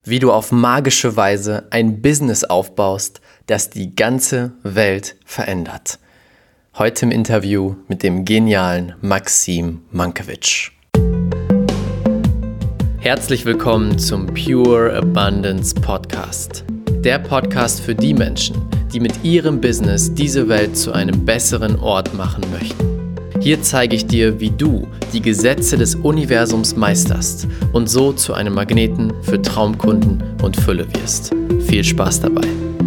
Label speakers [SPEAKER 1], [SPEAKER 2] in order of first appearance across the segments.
[SPEAKER 1] Wie du auf magische Weise ein Business aufbaust, das die ganze Welt verändert. Heute im Interview mit dem genialen Maxim Mankiewicz. Herzlich willkommen zum Pure Abundance Podcast. Der Podcast für die Menschen, die mit ihrem Business diese Welt zu einem besseren Ort machen möchten. Hier zeige ich dir, wie du die Gesetze des Universums meisterst und so zu einem Magneten für Traumkunden und Fülle wirst. Viel Spaß dabei!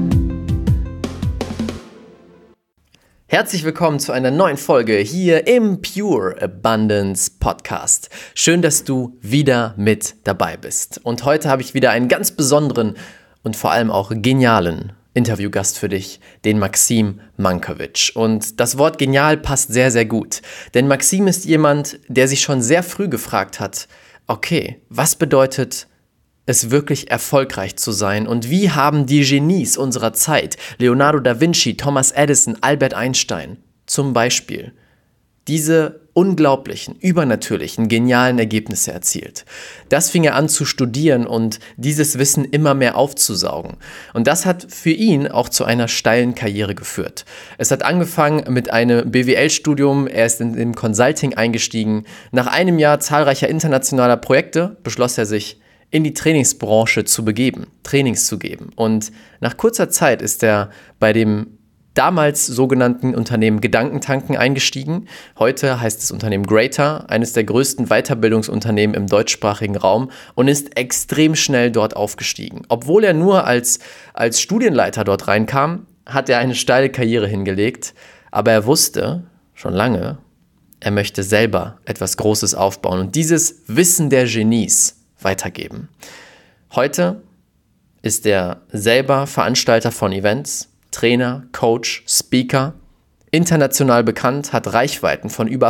[SPEAKER 1] Herzlich willkommen zu einer neuen Folge hier im Pure Abundance Podcast. Schön, dass du wieder mit dabei bist. Und heute habe ich wieder einen ganz besonderen und vor allem auch genialen Interviewgast für dich, den Maxim Mankiewicz. Und das Wort genial passt sehr, sehr gut. Denn Maxim ist jemand, der sich schon sehr früh gefragt hat, okay, was bedeutet es wirklich erfolgreich zu sein und wie haben die Genies unserer Zeit, Leonardo da Vinci, Thomas Edison, Albert Einstein zum Beispiel, diese unglaublichen, übernatürlichen, genialen Ergebnisse erzielt. Das fing er an zu studieren und dieses Wissen immer mehr aufzusaugen. Und das hat für ihn auch zu einer steilen Karriere geführt. Es hat angefangen mit einem BWL-Studium, er ist in den Consulting eingestiegen. Nach einem Jahr zahlreicher internationaler Projekte beschloss er sich, in die Trainingsbranche zu begeben, Trainings zu geben. Und nach kurzer Zeit ist er bei dem damals sogenannten Unternehmen Gedankentanken eingestiegen. Heute heißt das Unternehmen Greater, eines der größten Weiterbildungsunternehmen im deutschsprachigen Raum und ist extrem schnell dort aufgestiegen. Obwohl er nur als Studienleiter dort reinkam, hat er eine steile Karriere hingelegt. Aber er wusste schon lange, er möchte selber etwas Großes aufbauen und dieses Wissen der Genies weitergeben. Heute ist er selber Veranstalter von Events, Trainer, Coach, Speaker, international bekannt, hat Reichweiten von über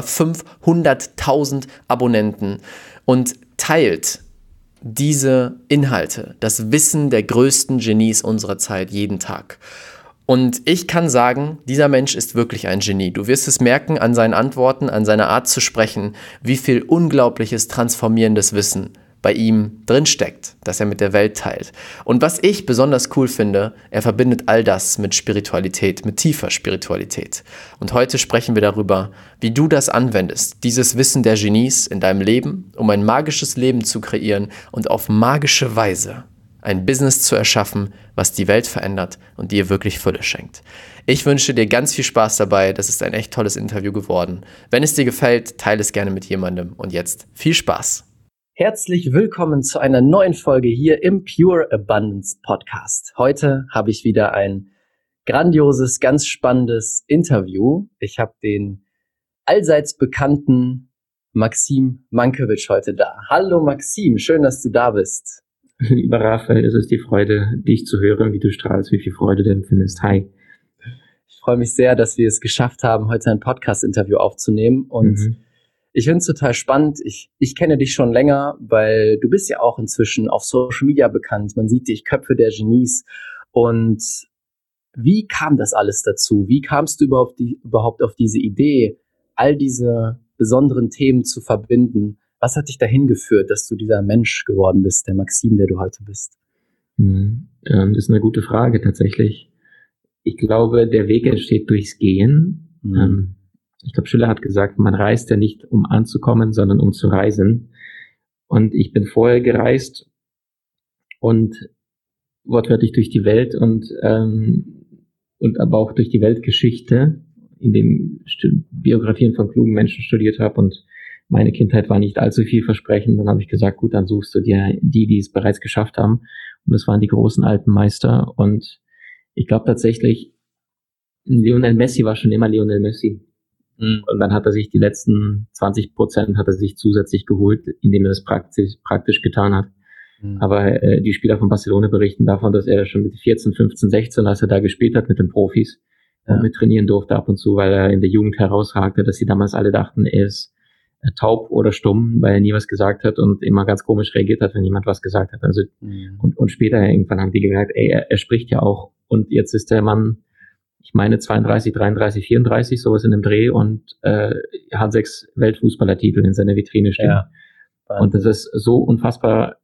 [SPEAKER 1] 500.000 Abonnenten und teilt diese Inhalte, das Wissen der größten Genies unserer Zeit jeden Tag. Und ich kann sagen, dieser Mensch ist wirklich ein Genie. Du wirst es merken an seinen Antworten, an seiner Art zu sprechen, wie viel unglaubliches, transformierendes Wissen bei ihm drinsteckt, das er mit der Welt teilt. Und was ich besonders cool finde, er verbindet all das mit Spiritualität, mit tiefer Spiritualität. Und heute sprechen wir darüber, wie du das anwendest, dieses Wissen der Genies in deinem Leben, um ein magisches Leben zu kreieren und auf magische Weise ein Business zu erschaffen, was die Welt verändert und dir wirklich Fülle schenkt. Ich wünsche dir ganz viel Spaß dabei, das ist ein echt tolles Interview geworden. Wenn es dir gefällt, teile es gerne mit jemandem und jetzt viel Spaß! Herzlich willkommen zu einer neuen Folge hier im Pure Abundance Podcast. Heute habe ich wieder ein grandioses, ganz spannendes Interview. Ich habe den allseits bekannten Maxim Mankiewicz heute da. Hallo Maxim, schön, dass du da bist.
[SPEAKER 2] Lieber Raphael, es ist die Freude, dich zu hören, wie du strahlst, wie viel Freude du empfindest. Hi.
[SPEAKER 1] Ich freue mich sehr, dass wir es geschafft haben, heute ein Podcast-Interview aufzunehmen und ich finde es total spannend. Ich kenne dich schon länger, weil du bist ja auch inzwischen auf Social Media bekannt. Man sieht dich, Köpfe der Genies. Und wie kam das alles dazu? Wie kamst du überhaupt auf diese Idee, all diese besonderen Themen zu verbinden? Was hat dich dahin geführt, dass du dieser Mensch geworden bist, der Maxim, der du heute bist?
[SPEAKER 2] Das ist eine gute Frage tatsächlich. Ich glaube, der Weg entsteht durchs Gehen. Ich glaube, Schiller hat gesagt, man reist ja nicht, um anzukommen, sondern um zu reisen. Und ich bin vorher gereist und wortwörtlich durch die Welt und aber auch durch die Weltgeschichte, in dem Biografien von klugen Menschen studiert habe. Und meine Kindheit war nicht allzu vielversprechend. Dann habe ich gesagt, gut, dann suchst du dir die es bereits geschafft haben. Und das waren die großen alten Meister. Und ich glaube tatsächlich, Lionel Messi war schon immer Lionel Messi. Und dann hat er sich die letzten 20% hat er sich zusätzlich geholt, indem er das praktisch getan hat. Aber die Spieler von Barcelona berichten davon, dass er schon mit 14, 15, 16, als er da gespielt hat mit den Profis, mit trainieren durfte ab und zu, weil er in der Jugend herausragte, dass sie damals alle dachten, er ist taub oder stumm, weil er nie was gesagt hat und immer ganz komisch reagiert hat, wenn jemand was gesagt hat. Also und später irgendwann haben die gemerkt, er spricht ja auch. Und jetzt ist der Mann, ich meine 32, 33, 34, sowas in dem Dreh und hat 6 Weltfußballertitel in seiner Vitrine stehen. Ja, und das ist so unfassbar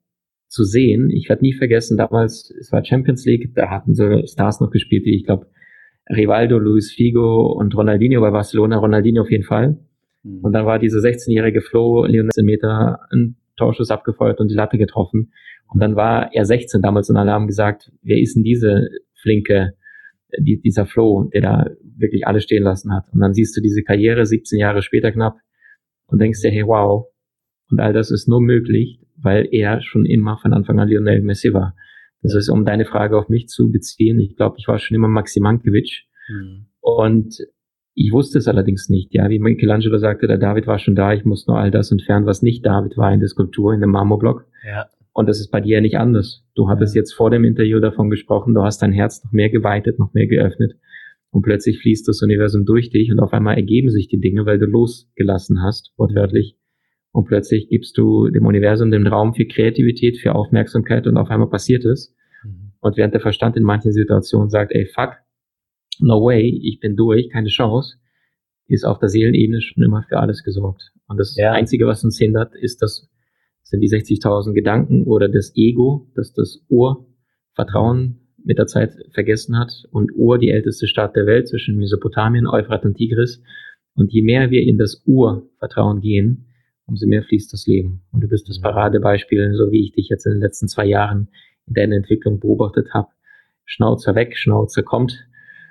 [SPEAKER 2] zu sehen. Ich werde nie vergessen, damals, es war Champions League, da hatten so Stars noch gespielt, wie ich glaube, Rivaldo, Luis Figo und Ronaldinho bei Barcelona, Ronaldinho auf jeden Fall. Und dann war dieser 16-jährige Flo, Lionel Meter, ein Torschuss abgefeuert und die Latte getroffen. Und dann war er 16 damals und alle haben gesagt, wer ist denn diese Flinke, dieser Flo, der da wirklich alle stehen lassen hat. Und dann siehst du diese Karriere 17 Jahre später knapp und denkst dir, hey, wow. Und all das ist nur möglich, weil er schon immer von Anfang an Lionel Messi war. Das ist, um deine Frage auf mich zu beziehen. Ich glaube, ich war schon immer Maxi Mankiewicz. Und ich wusste es allerdings nicht. Ja, wie Michelangelo sagte, der David war schon da, ich muss nur all das entfernen, was nicht David war in der Skulptur, in dem Marmorblock.
[SPEAKER 1] Ja.
[SPEAKER 2] Und das ist bei dir ja nicht anders. Du hattest jetzt vor dem Interview davon gesprochen, du hast dein Herz noch mehr geweitet, noch mehr geöffnet. Und plötzlich fließt das Universum durch dich und auf einmal ergeben sich die Dinge, weil du losgelassen hast, wortwörtlich. Und plötzlich gibst du dem Universum den Raum für Kreativität, für Aufmerksamkeit und auf einmal passiert es. Und während der Verstand in manchen Situationen sagt, ey, fuck, no way, ich bin durch, keine Chance, ist auf der Seelenebene schon immer für alles gesorgt. Und das Einzige, was uns hindert, sind die 60.000 Gedanken oder das Ego, das das Urvertrauen mit der Zeit vergessen hat. Und Ur, die älteste Stadt der Welt zwischen Mesopotamien, Euphrat und Tigris. Und je mehr wir in das Urvertrauen gehen, umso mehr fließt das Leben. Und du bist das Paradebeispiel, so wie ich dich jetzt in den letzten 2 Jahren in deiner Entwicklung beobachtet habe. Schnauzer weg, Schnauzer kommt.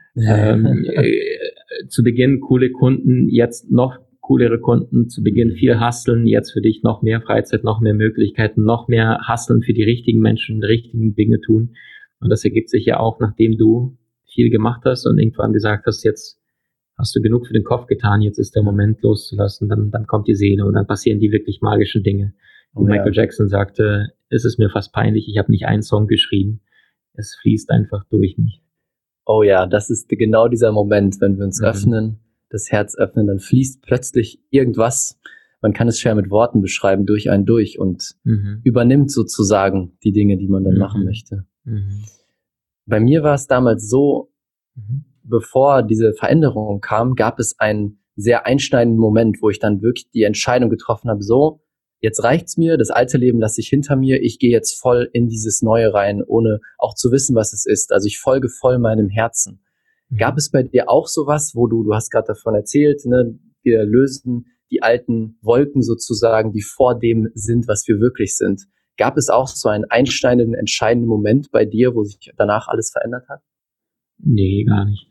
[SPEAKER 2] Zu Beginn coole Kunden, jetzt noch coolere Kunden, zu Beginn viel hustlen, jetzt für dich noch mehr Freizeit, noch mehr Möglichkeiten, noch mehr hustlen für die richtigen Menschen, die richtigen Dinge tun. Und das ergibt sich ja auch, nachdem du viel gemacht hast und irgendwann gesagt hast, jetzt hast du genug für den Kopf getan, jetzt ist der Moment loszulassen, dann kommt die Seele und dann passieren die wirklich magischen Dinge. Wie Michael Jackson sagte, es ist mir fast peinlich, ich habe nicht einen Song geschrieben, es fließt einfach durch mich.
[SPEAKER 1] Oh ja, das ist genau dieser Moment, wenn wir uns öffnen, das Herz öffnen, dann fließt plötzlich irgendwas, man kann es schwer mit Worten beschreiben, durch einen durch und übernimmt sozusagen die Dinge, die man dann machen möchte. Bei mir war es damals so, bevor diese Veränderung kam, gab es einen sehr einschneidenden Moment, wo ich dann wirklich die Entscheidung getroffen habe, so, jetzt reicht's mir, das alte Leben lasse ich hinter mir, ich gehe jetzt voll in dieses Neue rein, ohne auch zu wissen, was es ist. Also ich folge voll meinem Herzen. Gab es bei dir auch sowas, wo du hast gerade davon erzählt, ne, wir lösen die alten Wolken sozusagen, die vor dem sind, was wir wirklich sind. Gab es auch so einen einschneidenden, entscheidenden Moment bei dir, wo sich danach alles verändert hat?
[SPEAKER 2] Nee, gar nicht.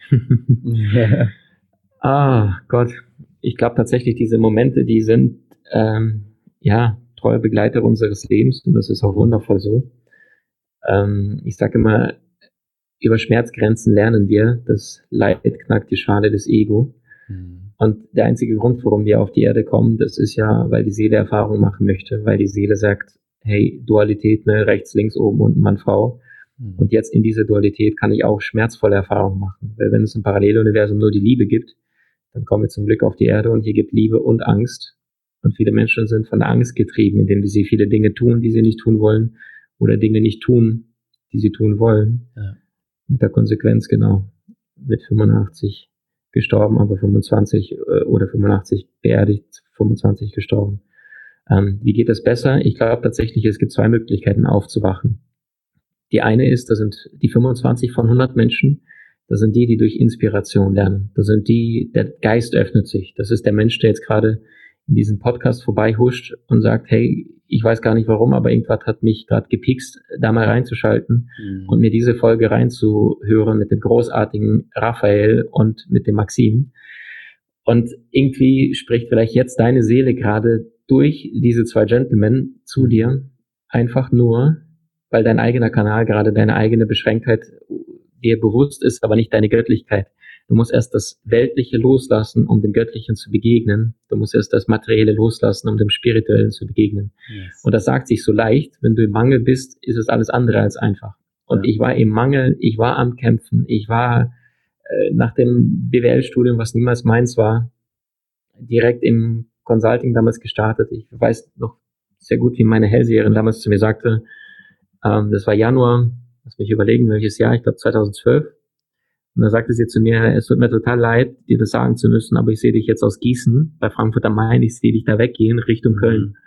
[SPEAKER 2] Gott. Ich glaube tatsächlich, diese Momente, die sind treue Begleiter unseres Lebens und das ist auch wundervoll so. Ich sage immer, über Schmerzgrenzen lernen wir, das Leid knackt die Schale des Ego. Und der einzige Grund, warum wir auf die Erde kommen, das ist ja, weil die Seele Erfahrung machen möchte, weil die Seele sagt, hey, Dualität, ne, rechts, links, oben, unten, Mann, Frau. Und jetzt in dieser Dualität kann ich auch schmerzvolle Erfahrungen machen. Weil wenn es im Paralleluniversum nur die Liebe gibt, dann kommen wir zum Glück auf die Erde und hier gibt Liebe und Angst. Und viele Menschen sind von der Angst getrieben, indem sie viele Dinge tun, die sie nicht tun wollen, oder Dinge nicht tun, die sie tun wollen. Ja. Mit der Konsequenz, genau, mit 85 gestorben, aber 25 oder 85 beerdigt, 25 gestorben. Wie geht das besser? Ich glaube tatsächlich, es gibt 2 Möglichkeiten aufzuwachen. Die eine ist, das sind die 25 von 100 Menschen, das sind die durch Inspiration lernen. Das sind die, der Geist öffnet sich. Das ist der Mensch, der jetzt gerade in diesem Podcast vorbeihuscht und sagt, hey, ich weiß gar nicht warum, aber irgendwas hat mich gerade gepikst, da mal reinzuschalten und mir diese Folge reinzuhören mit dem großartigen Raphael und mit dem Maxim. Und irgendwie spricht vielleicht jetzt deine Seele gerade durch diese 2 Gentlemen zu dir, einfach nur, weil dein eigener Kanal gerade deine eigene Beschränktheit dir bewusst ist, aber nicht deine Göttlichkeit. Du musst erst das Weltliche loslassen, um dem Göttlichen zu begegnen. Du musst erst das Materielle loslassen, um dem Spirituellen zu begegnen. Yes. Und das sagt sich so leicht. Wenn du im Mangel bist, ist es alles andere als einfach. Und ich war im Mangel, ich war am Kämpfen, ich war nach dem BWL-Studium, was niemals meins war, direkt im Consulting damals gestartet. Ich weiß noch sehr gut, wie meine Hellseherin damals zu mir sagte, das war Januar, lass mich überlegen, welches Jahr, ich glaube 2012. Und da sagte sie zu mir, es tut mir total leid, dir das sagen zu müssen, aber ich sehe dich jetzt aus Gießen, bei Frankfurt am Main, ich sehe dich da weggehen Richtung Köln.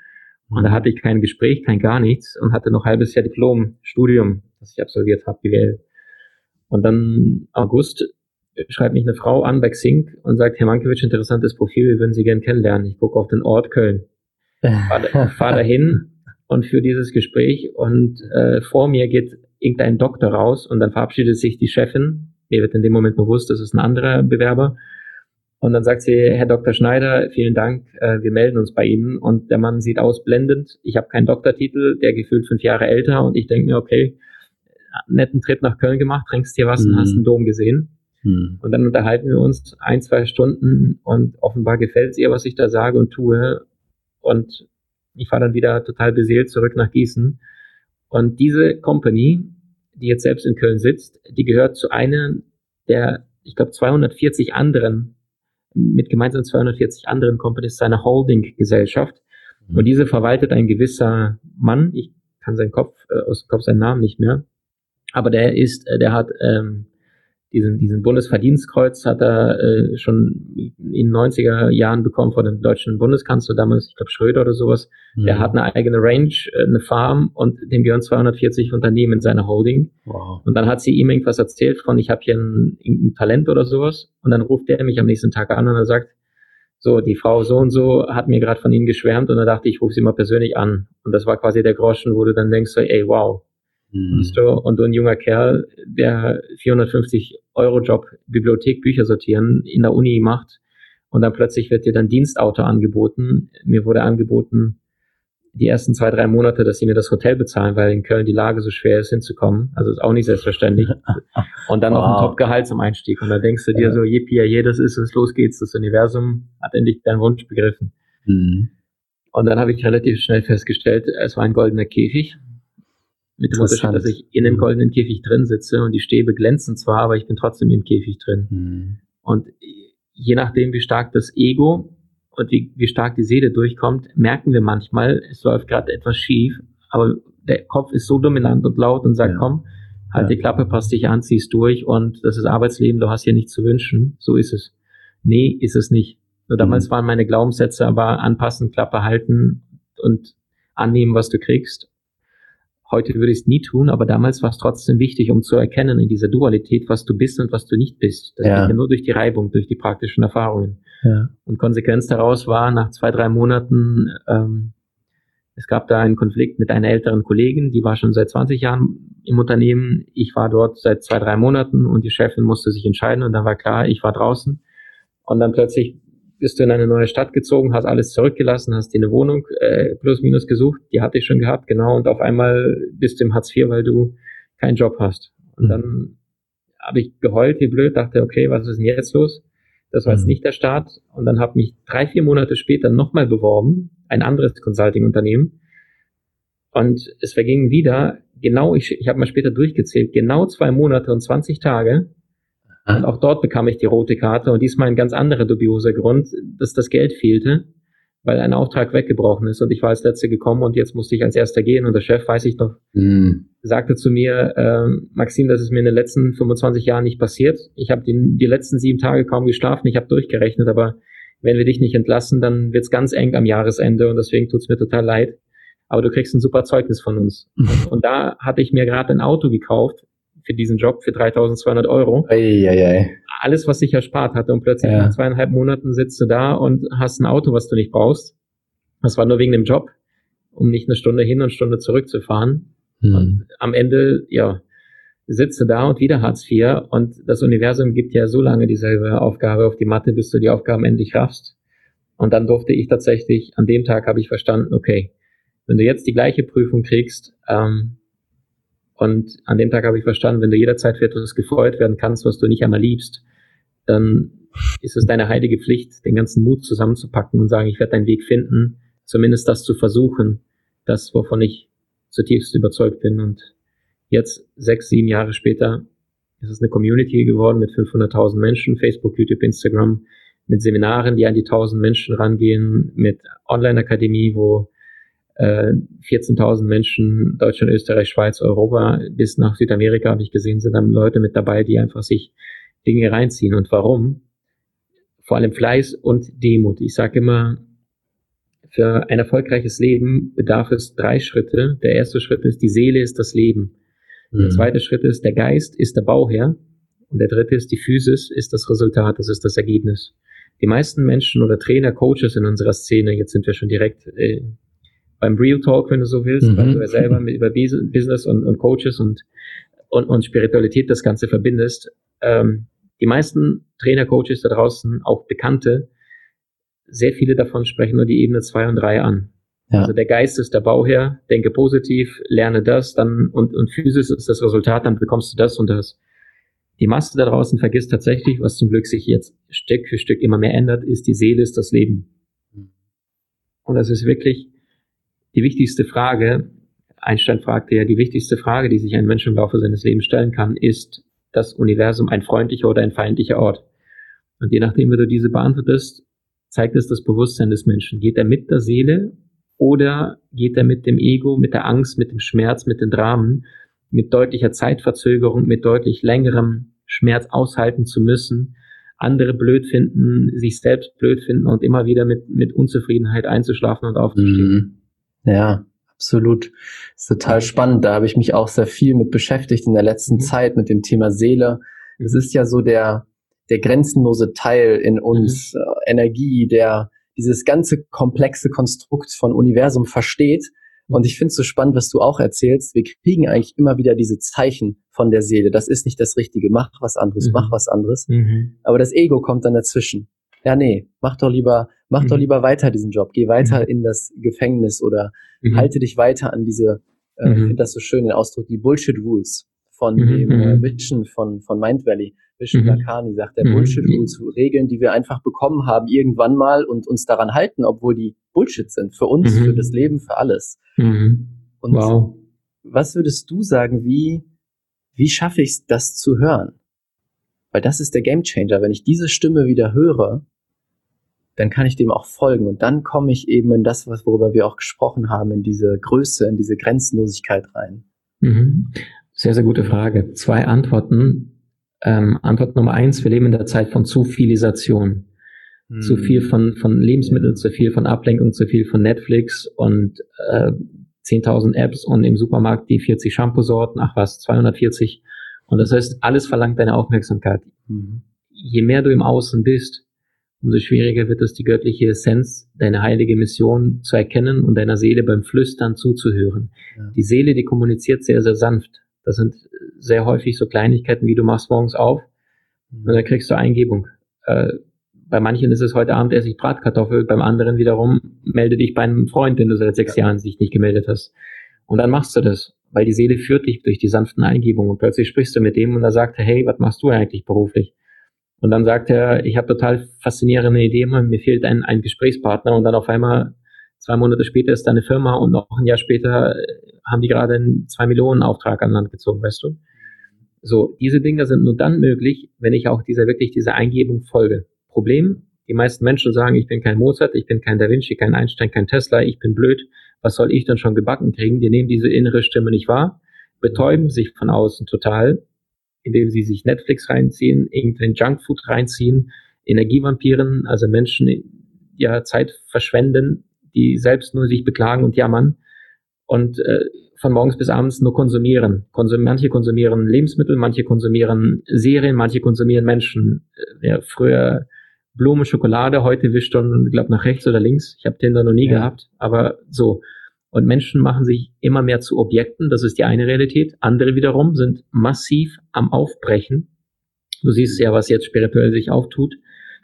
[SPEAKER 2] Und da hatte ich kein Gespräch, kein gar nichts und hatte noch ein halbes Jahr Diplom-Studium, das ich absolviert habe, BWL. Und dann August schreibt mich eine Frau an bei Xing und sagt, Herr Mankiewicz, interessantes Profil, wir würden Sie gerne kennenlernen. Ich gucke auf den Ort Köln, fahr dahin und für dieses Gespräch und vor mir geht irgendein Doktor raus und dann verabschiedet sich die Chefin. Mir wird in dem Moment bewusst, das ist ein anderer Bewerber. Und dann sagt sie, Herr Dr. Schneider, vielen Dank, wir melden uns bei Ihnen. Und der Mann sieht aus blendend. Ich habe keinen Doktortitel, der gefühlt 5 Jahre älter. Und ich denke mir, okay, netten Trip nach Köln gemacht, trinkst dir was und hast den Dom gesehen. Und dann unterhalten wir uns 1-2 Stunden und offenbar gefällt es ihr, was ich da sage und tue. Und ich fahre dann wieder total beseelt zurück nach Gießen. Und diese Company, die jetzt selbst in Köln sitzt, die gehört zu einer der, ich glaube, 240 anderen, mit gemeinsam 240 anderen Companies seiner Holding-Gesellschaft. Und diese verwaltet ein gewisser Mann, ich kann aus dem Kopf seinen Namen nicht mehr, aber der hat diesen Bundesverdienstkreuz hat er schon in den 90er Jahren bekommen von dem deutschen Bundeskanzler, damals, ich glaube Schröder oder sowas. Der hat eine eigene Range, eine Farm und dem gehören 240 Unternehmen in seiner Holding.
[SPEAKER 1] Wow.
[SPEAKER 2] Und dann hat sie ihm irgendwas erzählt von, ich habe hier ein Talent oder sowas. Und dann ruft der mich am nächsten Tag an und er sagt, so, die Frau so und so hat mir gerade von Ihnen geschwärmt und da dachte ich, rufe sie mal persönlich an. Und das war quasi der Groschen, wo du dann denkst, so, ey, wow. Und du ein junger Kerl, der 450-Euro-Job, Bibliothek, Bücher sortieren, in der Uni macht und dann plötzlich wird dir dann Dienstauto angeboten. Mir wurde angeboten, die ersten 2-3 Monate, dass sie mir das Hotel bezahlen, weil in Köln die Lage so schwer ist, hinzukommen. Also ist auch nicht selbstverständlich. Und dann noch ein Top-Gehalt zum Einstieg. Und da denkst du dir so, yippie, das ist es, los geht's. Das Universum hat endlich deinen Wunsch begriffen. Und dann habe ich relativ schnell festgestellt, es war ein goldener Käfig. Mit dem Unterschied, dass ich in dem goldenen Käfig drin sitze und die Stäbe glänzen zwar, aber ich bin trotzdem im Käfig drin. Und je nachdem, wie stark das Ego und wie stark die Seele durchkommt, merken wir manchmal, es läuft gerade etwas schief, aber der Kopf ist so dominant und laut und sagt, komm, halt die Klappe, passt dich an, ziehst durch und das ist Arbeitsleben, du hast hier nichts zu wünschen, so ist es. Nee, ist es nicht. Nur damals waren meine Glaubenssätze aber anpassen, Klappe halten und annehmen, was du kriegst. Heute würde ich es nie tun, aber damals war es trotzdem wichtig, um zu erkennen in dieser Dualität, was du bist und was du nicht bist. Das geht ja nur durch die Reibung, durch die praktischen Erfahrungen. Und Konsequenz daraus war, nach 2-3 Monaten, es gab da einen Konflikt mit einer älteren Kollegin, die war schon seit 20 Jahren im Unternehmen. Ich war dort seit 2-3 Monaten und die Chefin musste sich entscheiden und dann war klar, ich war draußen. Und dann plötzlich bist du in eine neue Stadt gezogen, hast alles zurückgelassen, hast dir eine Wohnung plus minus gesucht, die hatte ich schon gehabt, genau, und auf einmal bist du im Hartz IV, weil du keinen Job hast. Und dann habe ich geheult, wie blöd, dachte, okay, was ist denn jetzt los? Das war jetzt nicht der Start. Und dann habe mich 3-4 Monate später nochmal beworben, ein anderes Consulting-Unternehmen. Und es vergingen wieder, genau, ich habe mal später durchgezählt, genau 2 Monate und 20 Tage. Und auch dort bekam ich die rote Karte und diesmal ein ganz anderer dubioser Grund, dass das Geld fehlte, weil ein Auftrag weggebrochen ist und ich war als Letzter gekommen und jetzt musste ich als Erster gehen und der Chef, weiß ich noch, sagte zu mir, Maxim, das ist mir in den letzten 25 Jahren nicht passiert. Ich habe die letzten 7 Tage kaum geschlafen, ich habe durchgerechnet, aber wenn wir dich nicht entlassen, dann wird's ganz eng am Jahresende und deswegen tut's mir total leid. Aber du kriegst ein super Zeugnis von uns. Und da hatte ich mir gerade ein Auto gekauft, für diesen Job für 3.200 Euro. Alles, was ich erspart hatte und plötzlich nach 2,5 Monaten sitzt du da und hast ein Auto, was du nicht brauchst. Das war nur wegen dem Job, um nicht eine Stunde hin und eine Stunde zurück zu fahren. Und am Ende, sitzt du da und wieder Hartz IV und das Universum gibt ja so lange dieselbe Aufgabe auf die Matte, bis du die Aufgaben endlich raffst. Und dann durfte ich tatsächlich, an dem Tag habe ich verstanden, okay, wenn du jetzt die gleiche Prüfung kriegst, und an dem Tag habe ich verstanden, wenn du jederzeit für etwas gefeuert werden kannst, was du nicht einmal liebst, dann ist es deine heilige Pflicht, den ganzen Mut zusammenzupacken und sagen, ich werde deinen Weg finden, zumindest das zu versuchen, das, wovon ich zutiefst überzeugt bin. Und jetzt, 6-7 Jahre später, ist es eine Community geworden mit 500.000 Menschen, Facebook, YouTube, Instagram, mit Seminaren, die an die 1.000 Menschen rangehen, mit Online-Akademie, wo 14.000 Menschen, Deutschland, Österreich, Schweiz, Europa, bis nach Südamerika habe ich gesehen, sind dann Leute mit dabei, die einfach sich Dinge reinziehen. Und warum? Vor allem Fleiß und Demut. Ich sage immer, für ein erfolgreiches Leben bedarf es 3 Schritte. Der erste Schritt ist, die Seele ist das Leben. Der zweite Schritt ist, der Geist ist der Bauherr. Und der dritte ist, die Physis ist das Resultat, das ist das Ergebnis. Die meisten Menschen oder Trainer, Coaches in unserer Szene, jetzt sind wir schon direkt beim Real Talk, wenn du so willst, weil du ja selber über Business und Coaches und Spiritualität das Ganze verbindest. Die meisten Trainer, Coaches da draußen, auch Bekannte, sehr viele davon sprechen nur die Ebene 2 und 3 an. Ja. Also der Geist ist der Bauherr, denke positiv, lerne das, dann und Physis ist das Resultat, dann bekommst du das und das. Die Masse da draußen vergisst tatsächlich, was zum Glück sich jetzt Stück für Stück immer mehr ändert, ist, die Seele ist das Leben. Und das ist wirklich die wichtigste Frage. Einstein fragte ja, die wichtigste Frage, die sich ein Mensch im Laufe seines Lebens stellen kann, ist das Universum ein freundlicher oder ein feindlicher Ort? Und je nachdem, wie du diese beantwortest, zeigt es das Bewusstsein des Menschen. Geht er mit der Seele oder geht er mit dem Ego, mit der Angst, mit dem Schmerz, mit den Dramen, mit deutlicher Zeitverzögerung, mit deutlich längerem Schmerz aushalten zu müssen, andere blöd finden, sich selbst blöd finden und immer wieder mit Unzufriedenheit einzuschlafen und aufzustehen.
[SPEAKER 1] Ja, absolut. Das ist total spannend. Da habe ich mich auch sehr viel mit beschäftigt in der letzten Zeit mit dem Thema Seele. Es ist ja so der grenzenlose Teil in uns, Energie, der dieses ganze komplexe Konstrukt von Universum versteht. Und ich finde es so spannend, was du auch erzählst. Wir kriegen eigentlich immer wieder diese Zeichen von der Seele. Das ist nicht das Richtige. Mach was anderes, mach was anderes. Aber das Ego kommt dann dazwischen. Ja, nee, mach doch lieber weiter diesen Job. Geh weiter in das Gefängnis oder halte dich weiter an diese, ich finde das so schön, den Ausdruck, die Bullshit Rules von dem Vision von Mind Valley. Vishen Lakhiani sagt, der Bullshit Rules, Regeln, die wir einfach bekommen haben irgendwann mal und uns daran halten, obwohl die Bullshit sind. Für uns, für das Leben, für alles. Und was würdest du sagen, wie schaffe ich es, das zu hören? Weil das ist der Gamechanger. Wenn ich diese Stimme wieder höre, dann kann ich dem auch folgen. Und dann komme ich eben in das, worüber wir auch gesprochen haben, in diese Größe, in diese Grenzenlosigkeit rein.
[SPEAKER 2] Sehr, sehr gute Frage. 2 Antworten. Antwort Nummer 1, wir leben in der Zeit von Zufilisation. Zu viel von Lebensmitteln, zu viel von Ablenkung, zu viel von Netflix und 10.000 Apps und im Supermarkt die 40 Shampoo-Sorten, 240. Und das heißt, alles verlangt deine Aufmerksamkeit. Je mehr du im Außen bist, umso schwieriger wird es, die göttliche Essenz, deine heilige Mission zu erkennen und deiner Seele beim Flüstern zuzuhören. Ja. Die Seele, die kommuniziert sehr, sehr sanft. Das sind sehr häufig so Kleinigkeiten, wie du machst morgens auf und dann kriegst du Eingebung. Bei manchen ist es heute Abend esse ich Bratkartoffel, beim anderen wiederum melde dich bei einem Freund, den du seit 6 Jahren sich nicht gemeldet hast. Und dann machst du das, weil die Seele führt dich durch die sanften Eingebungen und plötzlich sprichst du mit dem und er sagt, hey, was machst du eigentlich beruflich? Und dann sagt er, ich habe total faszinierende Idee, mir fehlt ein Gesprächspartner und dann auf einmal 2 Monate später ist da eine Firma und noch ein Jahr später haben die gerade einen 2 Millionen Auftrag an Land gezogen, weißt du? So, diese Dinge sind nur dann möglich, wenn ich auch dieser Eingebung folge. Problem, die meisten Menschen sagen, ich bin kein Mozart, ich bin kein Da Vinci, kein Einstein, kein Tesla, ich bin blöd, was soll ich denn schon gebacken kriegen? Die nehmen diese innere Stimme nicht wahr, betäuben sich von außen total, indem sie sich Netflix reinziehen, irgendein Junkfood reinziehen, Energievampiren, also Menschen, ja, Zeit verschwenden, die selbst nur sich beklagen und jammern und von morgens bis abends nur konsumieren. Manche konsumieren Lebensmittel, manche konsumieren Serien, manche konsumieren Menschen. Früher Blume, Schokolade, heute wischt dann, ich glaube, nach rechts oder links. Ich habe Tinder noch nie gehabt, aber so. Und Menschen machen sich immer mehr zu Objekten, das ist die eine Realität. Andere wiederum sind massiv am Aufbrechen. Du siehst ja, was jetzt spirituell sich auftut,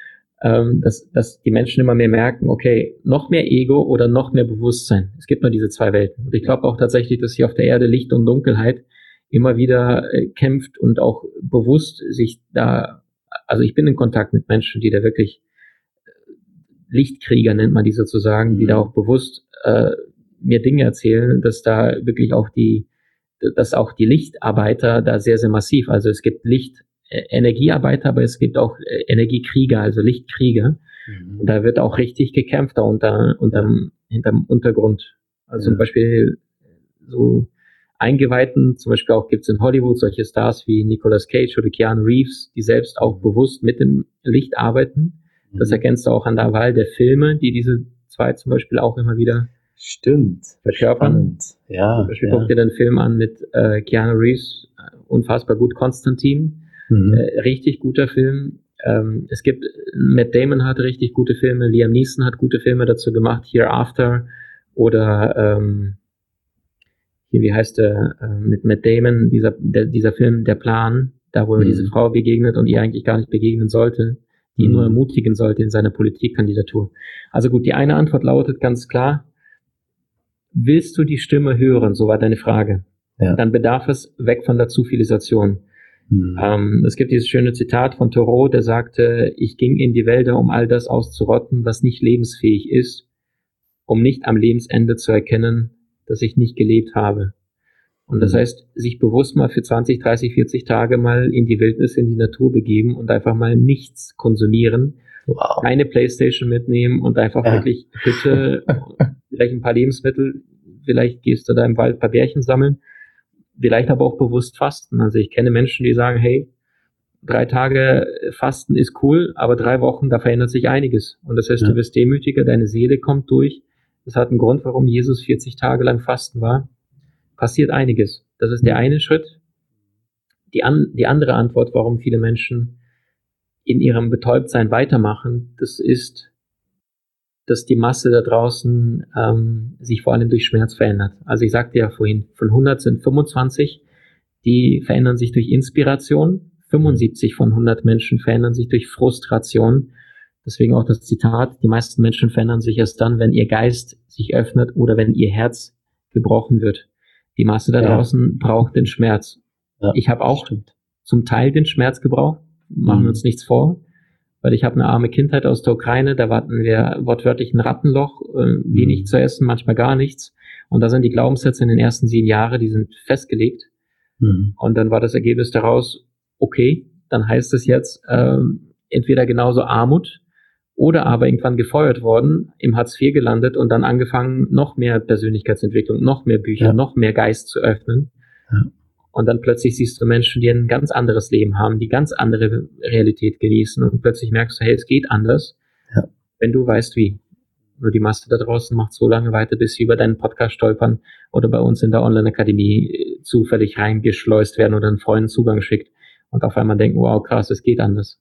[SPEAKER 2] dass die Menschen immer mehr merken, okay, noch mehr Ego oder noch mehr Bewusstsein. Es gibt nur diese 2 Welten. Und ich glaube auch tatsächlich, dass hier auf der Erde Licht und Dunkelheit immer wieder kämpft und auch bewusst sich da, also ich bin in Kontakt mit Menschen, die da wirklich Lichtkrieger nennt man die sozusagen, die da auch bewusst mir Dinge erzählen, dass da wirklich auch dass auch die Lichtarbeiter da sehr, sehr massiv, also es gibt Energiearbeiter, aber es gibt auch Energiekrieger, also Lichtkrieger. Und da wird auch richtig gekämpft da hinterm Untergrund. Also zum Beispiel so Eingeweihten, zum Beispiel auch gibt's in Hollywood solche Stars wie Nicolas Cage oder Keanu Reeves, die selbst auch bewusst mit dem Licht arbeiten. Das erkennst du auch an der Wahl der Filme, die diese 2 zum Beispiel auch immer wieder
[SPEAKER 1] Stimmt.
[SPEAKER 2] verkörpern.
[SPEAKER 1] Spannend. Ja.
[SPEAKER 2] Zum Beispiel guck dir den Film an mit Keanu Reeves, unfassbar gut, Konstantin, richtig guter Film. Es gibt, Matt Damon hat richtig gute Filme, Liam Neeson hat gute Filme dazu gemacht, Hereafter oder hier, wie heißt der, mit Matt Damon, dieser Film, Der Plan, da wo er diese Frau begegnet und ihr eigentlich gar nicht begegnen sollte, die ihn nur ermutigen sollte in seiner Politikkandidatur. Also gut, die eine Antwort lautet ganz klar, willst du die Stimme hören, so war deine Frage, dann bedarf es weg von der Zivilisation. Es gibt dieses schöne Zitat von Thoreau, der sagte, ich ging in die Wälder, um all das auszurotten, was nicht lebensfähig ist, um nicht am Lebensende zu erkennen, dass ich nicht gelebt habe. Und das heißt, sich bewusst mal für 20, 30, 40 Tage mal in die Wildnis, in die Natur begeben und einfach mal nichts konsumieren, keine Playstation mitnehmen und einfach wirklich Hütte, vielleicht ein paar Lebensmittel, vielleicht gehst du da im Wald ein paar Bärchen sammeln, vielleicht aber auch bewusst fasten. Also ich kenne Menschen, die sagen, hey, 3 Tage Fasten ist cool, aber 3 Wochen, da verändert sich einiges. Und das heißt, du wirst demütiger, deine Seele kommt durch. Das hat einen Grund, warum Jesus 40 Tage lang Fasten war. Passiert einiges. Das ist der eine Schritt. Die andere Antwort, warum viele Menschen in ihrem Betäubtsein weitermachen, das ist, dass die Masse da draußen sich vor allem durch Schmerz verändert. Also ich sagte ja vorhin, von 100 sind 25, die verändern sich durch Inspiration. 75 von 100 Menschen verändern sich durch Frustration. Deswegen auch das Zitat, die meisten Menschen verändern sich erst dann, wenn ihr Geist sich öffnet oder wenn ihr Herz gebrochen wird. Die Masse da draußen braucht den Schmerz. Ja, ich habe auch zum Teil den Schmerz gebraucht, machen wir uns nichts vor, weil ich habe eine arme Kindheit aus der Ukraine, da hatten wir wortwörtlich ein Rattenloch, wenig zu essen, manchmal gar nichts. Und da sind die Glaubenssätze in den ersten 7 Jahren, die sind festgelegt. Und dann war das Ergebnis daraus, okay, dann heißt es jetzt entweder genauso Armut oder aber irgendwann gefeuert worden, im Hartz IV gelandet und dann angefangen, noch mehr Persönlichkeitsentwicklung, noch mehr Bücher, noch mehr Geist zu öffnen. Und dann plötzlich siehst du Menschen, die ein ganz anderes Leben haben, die ganz andere Realität genießen und plötzlich merkst du, hey, es geht anders, wenn du weißt wie. Nur die Masse da draußen macht so lange weiter, bis sie über deinen Podcast stolpern oder bei uns in der Online-Akademie zufällig reingeschleust werden oder einen Freund Zugang schickt und auf einmal denken, wow, krass, es geht anders.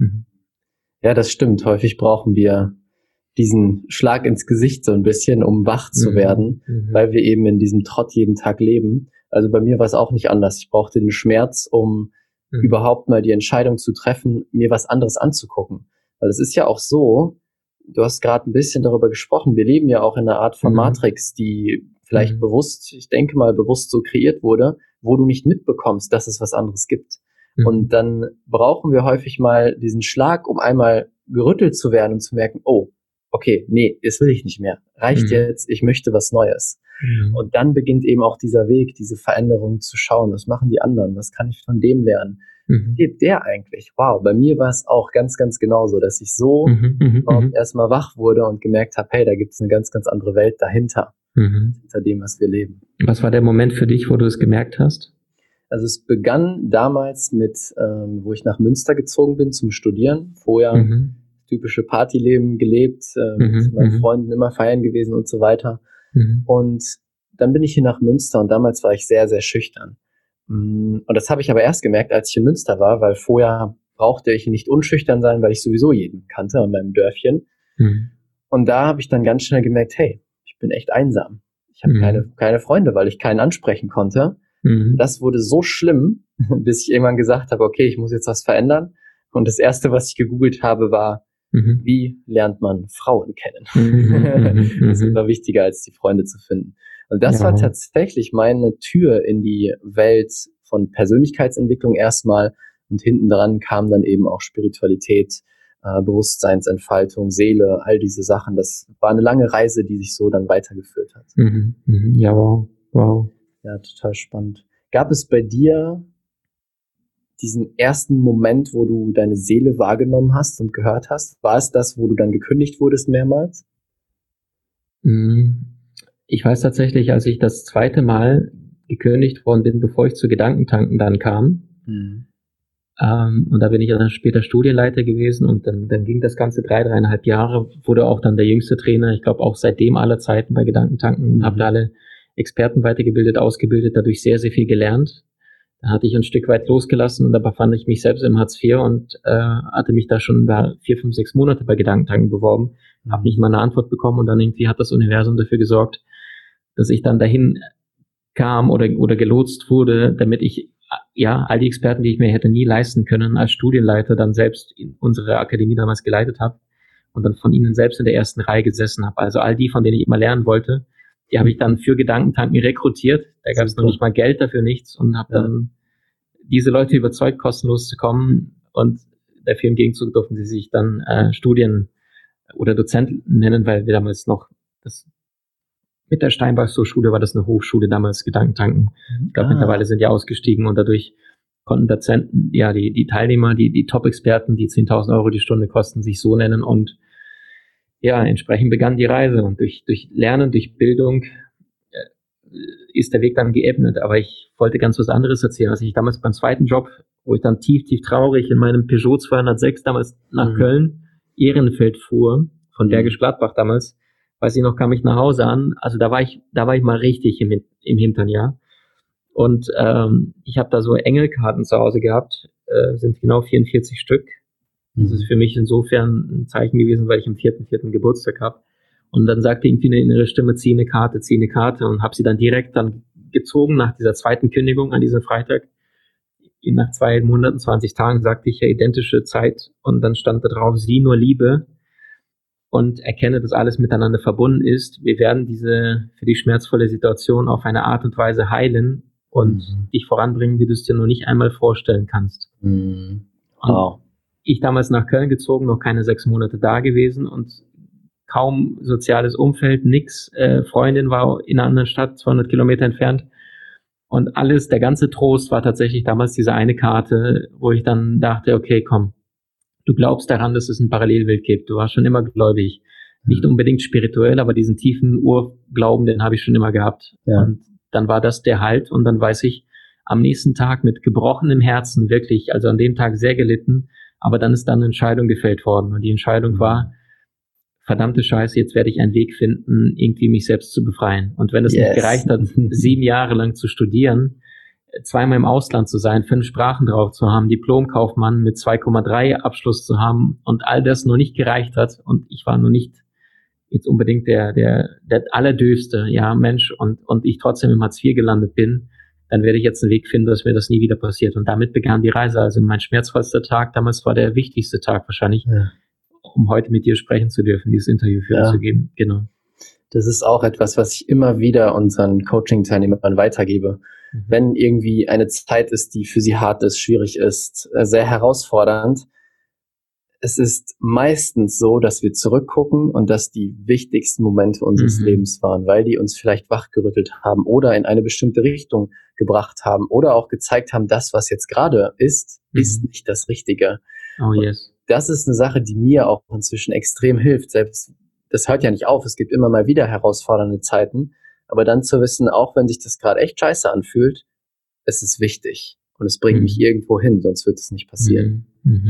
[SPEAKER 1] Ja, das stimmt. Häufig brauchen wir diesen Schlag ins Gesicht so ein bisschen, um wach zu werden, weil wir eben in diesem Trott jeden Tag leben. Also bei mir war es auch nicht anders. Ich brauchte den Schmerz, um überhaupt mal die Entscheidung zu treffen, mir was anderes anzugucken. Weil es ist ja auch so, du hast gerade ein bisschen darüber gesprochen, wir leben ja auch in einer Art von Matrix, die vielleicht bewusst, ich denke mal bewusst so kreiert wurde, wo du nicht mitbekommst, dass es was anderes gibt. Und dann brauchen wir häufig mal diesen Schlag, um einmal gerüttelt zu werden und zu merken, oh, okay, nee, das will ich nicht mehr. Reicht jetzt, ich möchte was Neues. Und dann beginnt eben auch dieser Weg, diese Veränderung zu schauen, was machen die anderen, was kann ich von dem lernen? Was lebt der eigentlich? Wow, bei mir war es auch ganz, ganz genauso, dass ich so erstmal wach wurde und gemerkt habe, hey, da gibt es eine ganz, ganz andere Welt dahinter, hinter dem, was wir leben.
[SPEAKER 2] Was war der Moment für dich, wo du es gemerkt hast?
[SPEAKER 1] Also es begann damals mit, wo ich nach Münster gezogen bin zum Studieren. Vorher typische Partyleben gelebt, mit meinen Freunden immer feiern gewesen und so weiter. Und dann bin ich hier nach Münster und damals war ich sehr, sehr schüchtern. Und das habe ich aber erst gemerkt, als ich in Münster war, weil vorher brauchte ich nicht unschüchtern sein, weil ich sowieso jeden kannte an meinem Dörfchen. Und da habe ich dann ganz schnell gemerkt, hey, ich bin echt einsam. Ich habe keine Freunde, weil ich keinen ansprechen konnte. Das wurde so schlimm, bis ich irgendwann gesagt habe, okay, ich muss jetzt was verändern. Und das Erste, was ich gegoogelt habe, war, wie lernt man Frauen kennen? Das ist immer wichtiger, als die Freunde zu finden. Und das war tatsächlich meine Tür in die Welt von Persönlichkeitsentwicklung erstmal. Und hinten dran kam dann eben auch Spiritualität, Bewusstseinsentfaltung, Seele, all diese Sachen. Das war eine lange Reise, die sich so dann weitergeführt hat.
[SPEAKER 2] Ja, wow.
[SPEAKER 1] Ja, total spannend. Gab es bei dir diesen ersten Moment, wo du deine Seele wahrgenommen hast und gehört hast? War es das, wo du dann gekündigt wurdest mehrmals?
[SPEAKER 2] Ich weiß tatsächlich, als ich das zweite Mal gekündigt worden bin, bevor ich zu Gedankentanken dann kam, Und da bin ich dann später Studienleiter gewesen und dann ging das Ganze 3,5 Jahre, wurde auch dann der jüngste Trainer, ich glaube auch seitdem aller Zeiten bei Gedankentanken und habe da alle Experten weitergebildet, ausgebildet, dadurch sehr, sehr viel gelernt. Da hatte ich ein Stück weit losgelassen und da befand ich mich selbst im Hartz IV und hatte mich da schon 4, 5, 6 Monate bei Gedankentanken beworben, habe nicht mal eine Antwort bekommen und dann irgendwie hat das Universum dafür gesorgt, dass ich dann dahin kam oder gelotst wurde, damit ich all die Experten, die ich mir hätte nie leisten können, als Studienleiter dann selbst in unsere Akademie damals geleitet habe und dann von ihnen selbst in der ersten Reihe gesessen habe. Also all die, von denen ich immer lernen wollte, die habe ich dann für Gedankentanken rekrutiert. Da gab es noch nicht mal Geld dafür, nichts und habe dann diese Leute überzeugt, kostenlos zu kommen und dafür im Gegenzug durften sie sich dann Studien- oder Dozent nennen, weil wir damals noch mit der Steinbachs-Hochschule war das eine Hochschule damals, Gedankentanken. Ich glaube, mittlerweile sind die ausgestiegen und dadurch konnten Dozenten, die Teilnehmer, die Top-Experten, die 10.000 Euro die Stunde kosten, sich so nennen und entsprechend begann die Reise und durch Lernen, durch Bildung ist der Weg dann geebnet. Aber ich wollte ganz was anderes erzählen. Also ich damals beim zweiten Job, wo ich dann tief traurig in meinem Peugeot 206 damals nach Köln, Ehrenfeld fuhr, von Bergisch Gladbach damals, weiß ich noch, kam ich nach Hause an, also da war ich mal richtig im Hintern, ja. Und ich habe da so Engelkarten zu Hause gehabt, sind genau 44 Stück. Das ist für mich insofern ein Zeichen gewesen, weil ich am 4.4. Geburtstag habe. Und dann sagte irgendwie eine innere Stimme, zieh eine Karte und habe sie dann direkt dann gezogen nach dieser zweiten Kündigung an diesem Freitag. Nach 2 Monaten, 20 Tagen sagte ich ja identische Zeit und dann stand da drauf, sieh nur Liebe und erkenne, dass alles miteinander verbunden ist. Wir werden für die schmerzvolle Situation auf eine Art und Weise heilen und dich voranbringen, wie du es dir noch nicht einmal vorstellen kannst. Wow. Und ich damals nach Köln gezogen, noch keine 6 Monate da gewesen und kaum soziales Umfeld, nix. Freundin war in einer anderen Stadt, 200 Kilometer entfernt. Und der ganze Trost war tatsächlich damals diese eine Karte, wo ich dann dachte, okay, komm, du glaubst daran, dass es eine Parallelwelt gibt. Du warst schon immer gläubig. Nicht unbedingt spirituell, aber diesen tiefen Urglauben, den habe ich schon immer gehabt. Ja. Und dann war das der Halt und dann weiß ich, am nächsten Tag mit gebrochenem Herzen wirklich, also an dem Tag sehr gelitten, aber dann ist dann eine Entscheidung gefällt worden. Und die Entscheidung war, verdammte Scheiße, jetzt werde ich einen Weg finden, irgendwie mich selbst zu befreien. Und wenn es nicht gereicht hat, 7 Jahre lang zu studieren, 2-mal im Ausland zu sein, 5 Sprachen drauf zu haben, Diplomkaufmann mit 2,3 Abschluss zu haben und all das nur nicht gereicht hat und ich war nur nicht jetzt unbedingt der allerdöfste, Mensch und ich trotzdem im Hartz IV gelandet bin, dann werde ich jetzt einen Weg finden, dass mir das nie wieder passiert. Und damit begann die Reise. Also mein schmerzvollster Tag damals war der wichtigste Tag wahrscheinlich, um heute mit dir sprechen zu dürfen, dieses Interview führen zu geben. Genau.
[SPEAKER 1] Das ist auch etwas, was ich immer wieder unseren Coaching-Teilnehmern weitergebe. Wenn irgendwie eine Zeit ist, die für sie hart ist, schwierig ist, sehr herausfordernd, es ist meistens so, dass wir zurückgucken und dass die wichtigsten Momente unseres Lebens waren, weil die uns vielleicht wachgerüttelt haben oder in eine bestimmte Richtung gebracht haben oder auch gezeigt haben, das, was jetzt gerade ist nicht das Richtige.
[SPEAKER 2] Oh yes.
[SPEAKER 1] Das ist eine Sache, die mir auch inzwischen extrem hilft. Selbst das hört ja nicht auf. Es gibt immer mal wieder herausfordernde Zeiten. Aber dann zu wissen, auch wenn sich das gerade echt scheiße anfühlt, es ist wichtig. Und es bringt mich irgendwo hin, sonst wird es nicht passieren.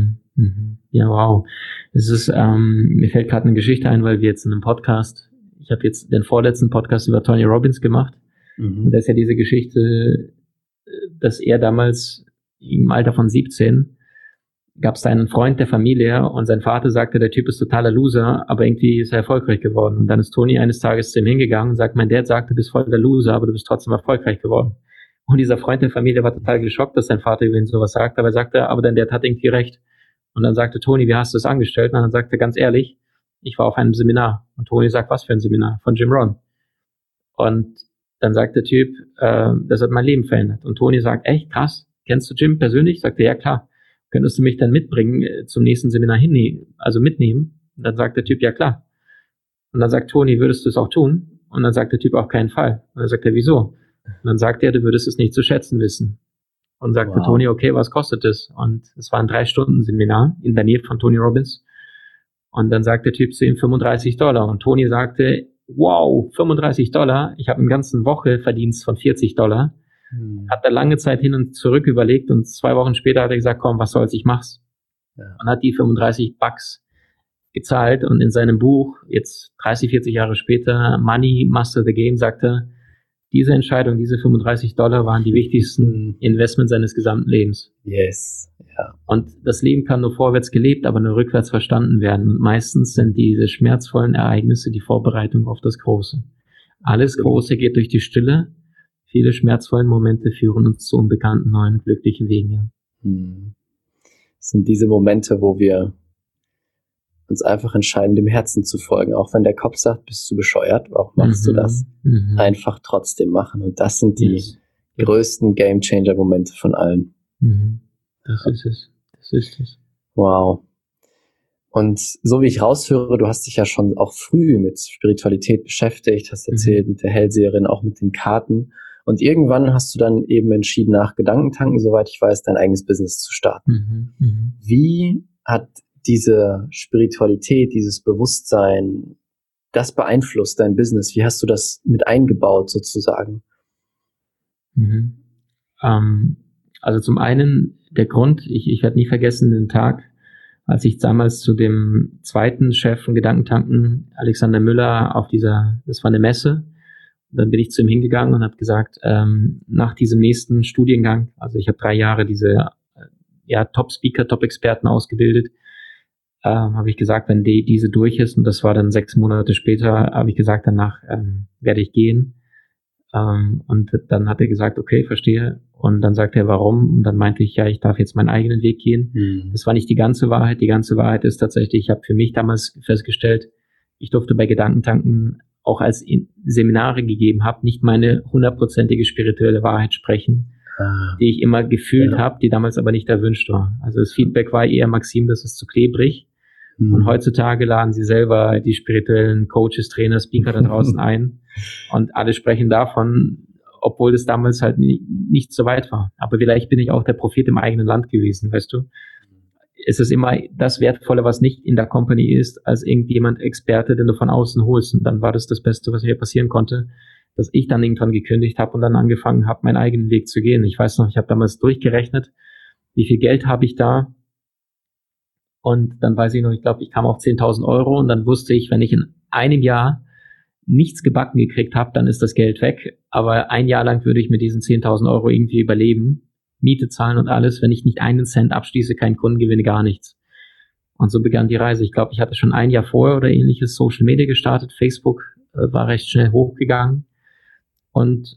[SPEAKER 2] Ja, wow. Es ist, mir fällt gerade eine Geschichte ein, weil wir jetzt in einem Podcast, ich habe jetzt den vorletzten Podcast über Tony Robbins gemacht. Und da ist ja diese Geschichte, dass er damals im Alter von 17 gab es da einen Freund der Familie und sein Vater sagte, der Typ ist totaler Loser, aber irgendwie ist er erfolgreich geworden. Und dann ist Tony eines Tages zu ihm hingegangen und sagt, mein Dad sagt, du bist voll der Loser, aber du bist trotzdem erfolgreich geworden. Und dieser Freund der Familie war total geschockt, dass sein Vater über ihn sowas sagt, aber er sagte, aber dein Dad hat irgendwie recht. Und dann sagte Tony, wie hast du es angestellt? Und dann sagte er ganz ehrlich, ich war auf einem Seminar. Und Tony sagt, was für ein Seminar? Von Jim Rohn. Und dann sagt der Typ, das hat mein Leben verändert. Und Tony sagt, echt krass, kennst du Jim persönlich? Sagt er, ja klar. Könntest du mich dann mitbringen zum nächsten Seminar mitnehmen? Und dann sagt der Typ, ja klar. Und dann sagt Tony, würdest du es auch tun? Und dann sagt der Typ, auf keinen Fall. Und dann sagt er, wieso? Und dann sagt er, du würdest es nicht zu schätzen wissen. Und sagte Tony, okay, was kostet es? Und es war ein 3-Stunden-Seminar in der Nähe von Tony Robbins. Und dann sagt der Typ zu ihm $35. Und Tony sagte, wow, $35, ich habe eine ganze Woche Verdienst von $40. Hat da lange Zeit hin und zurück überlegt und 2 Wochen später hat er gesagt, komm, was soll's, ich mach's. Ja. Und hat die 35 Bucks gezahlt und in seinem Buch, jetzt 30, 40 Jahre später, Money Master the Game, sagte, diese Entscheidung, diese $35 waren die wichtigsten Investments seines gesamten Lebens.
[SPEAKER 1] Yes. Ja.
[SPEAKER 2] Und das Leben kann nur vorwärts gelebt, aber nur rückwärts verstanden werden. Und meistens sind diese schmerzvollen Ereignisse die Vorbereitung auf das Große. Alles Große geht durch die Stille. Viele schmerzvollen Momente führen uns zu unbekannten, neuen, glücklichen Wegen. Ja.
[SPEAKER 1] Das sind diese Momente, wo wir uns einfach entscheiden, dem Herzen zu folgen. Auch wenn der Kopf sagt, bist du bescheuert, warum machst du das? Einfach trotzdem machen. Und das sind die größten Game-Changer-Momente von allen.
[SPEAKER 2] Das ist es. Das ist es.
[SPEAKER 1] Wow. Und so wie ich raushöre, du hast dich ja schon auch früh mit Spiritualität beschäftigt, hast erzählt mit der Hellseherin, auch mit den Karten. Und irgendwann hast du dann eben entschieden, nach Gedankentanken, soweit ich weiß, dein eigenes Business zu starten. Wie hat diese Spiritualität, dieses Bewusstsein, das beeinflusst dein Business? Wie hast du das mit eingebaut sozusagen?
[SPEAKER 2] Also zum einen der Grund, ich werde nie vergessen den Tag, als ich damals zu dem zweiten Chef von Gedankentanken, Alexander Müller, das war eine Messe, und dann bin ich zu ihm hingegangen und habe gesagt, nach diesem nächsten Studiengang, also ich habe 3 Jahre diese Top-Speaker, Top-Experten ausgebildet, habe ich gesagt, wenn diese durch ist, und das war dann 6 Monate später, habe ich gesagt, danach werde ich gehen. Und dann hat er gesagt, okay, verstehe. Und dann sagte er, warum? Und dann meinte ich, ja, ich darf jetzt meinen eigenen Weg gehen. Das war nicht die ganze Wahrheit. Die ganze Wahrheit ist tatsächlich, ich habe für mich damals festgestellt, ich durfte bei Gedankentanken, auch als Seminare gegeben habe, nicht meine 100%ige spirituelle Wahrheit sprechen, die ich immer gefühlt habe, die damals aber nicht erwünscht war. Also das Feedback war eher, Maxim, das ist zu klebrig. Und heutzutage laden sie selber die spirituellen Coaches, Trainer, Speaker da draußen ein und alle sprechen davon, obwohl das damals halt nicht so weit war. Aber vielleicht bin ich auch der Prophet im eigenen Land gewesen, weißt du? Es ist immer das Wertvolle, was nicht in der Company ist, als irgendjemand Experte, den du von außen holst. Und dann war das Beste, was mir passieren konnte, dass ich dann irgendwann gekündigt habe und dann angefangen habe, meinen eigenen Weg zu gehen. Ich weiß noch, ich habe damals durchgerechnet, wie viel Geld habe ich da. Und dann weiß ich noch, ich glaube, ich kam auf 10.000 Euro und dann wusste ich, wenn ich in einem Jahr nichts gebacken gekriegt habe, dann ist das Geld weg. Aber 1 Jahr lang würde ich mit diesen 10.000 Euro irgendwie überleben, Miete zahlen und alles. Wenn ich nicht einen Cent abschließe, keinen Kunden gewinne, gar nichts. Und so begann die Reise. Ich glaube, ich hatte schon 1 Jahr vorher oder ähnliches Social Media gestartet. Facebook war recht schnell hochgegangen. Und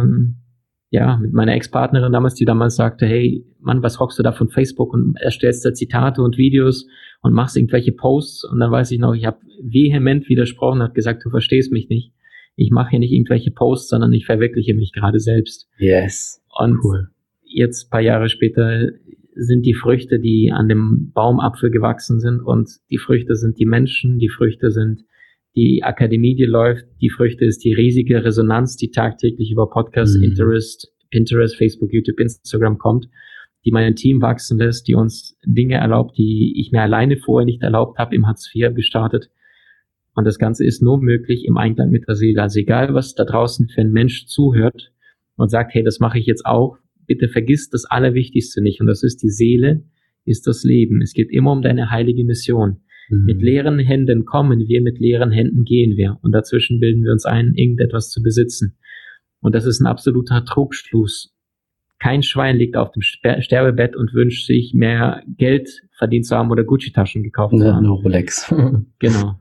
[SPEAKER 2] mit meiner Ex-Partnerin damals, die damals sagte, hey, Mann, was rockst du da von Facebook und erstellst da Zitate und Videos und machst irgendwelche Posts. Und dann weiß ich noch, ich habe vehement widersprochen, habe gesagt, du verstehst mich nicht. Ich mache hier nicht irgendwelche Posts, sondern ich verwirkliche mich gerade selbst.
[SPEAKER 1] Yes.
[SPEAKER 2] Und jetzt, 2 Jahre später, sind die Früchte, die an dem Baumapfel gewachsen sind, und die Früchte sind die Menschen, die Früchte sind die Akademie, die läuft, die Früchte ist die riesige Resonanz, die tagtäglich über Podcasts, Pinterest, Facebook, YouTube, Instagram kommt, die mein Team wachsen lässt, die uns Dinge erlaubt, die ich mir alleine vorher nicht erlaubt habe, im Hartz IV gestartet. Und das Ganze ist nur möglich im Einklang mit der Seele. Also egal, was da draußen für ein Mensch zuhört und sagt, hey, das mache ich jetzt auch, bitte vergiss das Allerwichtigste nicht. Und das ist, die Seele ist das Leben. Es geht immer um deine heilige Mission. Mit leeren Händen kommen wir, mit leeren Händen gehen wir. Und dazwischen bilden wir uns ein, irgendetwas zu besitzen. Und das ist ein absoluter Trugschluss. Kein Schwein liegt auf dem Sterbebett und wünscht sich, mehr Geld verdient zu haben oder Gucci-Taschen gekauft zu haben.
[SPEAKER 1] Eine Rolex.
[SPEAKER 2] Genau.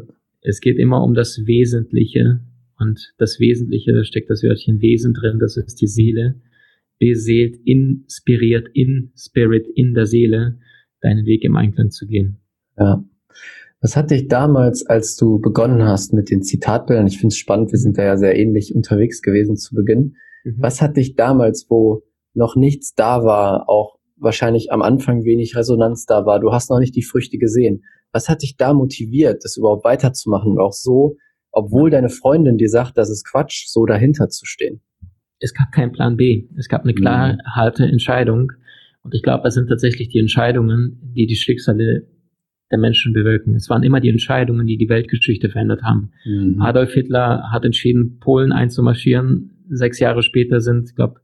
[SPEAKER 2] Es geht immer um das Wesentliche. Und das Wesentliche, da steckt das Wörtchen Wesen drin, das ist die Seele. Beseelt, inspiriert, in Spirit, in der Seele, deinen Weg im Einklang zu gehen.
[SPEAKER 1] Ja. Was hat dich damals, als du begonnen hast mit den Zitatbildern, ich finde es spannend, wir sind da ja sehr ähnlich unterwegs gewesen zu Beginn, was hat dich damals, wo noch nichts da war, auch wahrscheinlich am Anfang wenig Resonanz da war, du hast noch nicht die Früchte gesehen, was hat dich da motiviert, das überhaupt weiterzumachen und auch so, obwohl deine Freundin dir sagt, das ist Quatsch, so dahinter zu stehen?
[SPEAKER 2] Es gab keinen Plan B, es gab eine klare, harte Entscheidung, und ich glaube, das sind tatsächlich die Entscheidungen, die die Schicksale der Menschen bewirken. Es waren immer die Entscheidungen, die die Weltgeschichte verändert haben. Adolf Hitler hat entschieden, Polen einzumarschieren. 6 Jahre später sind, ich glaube,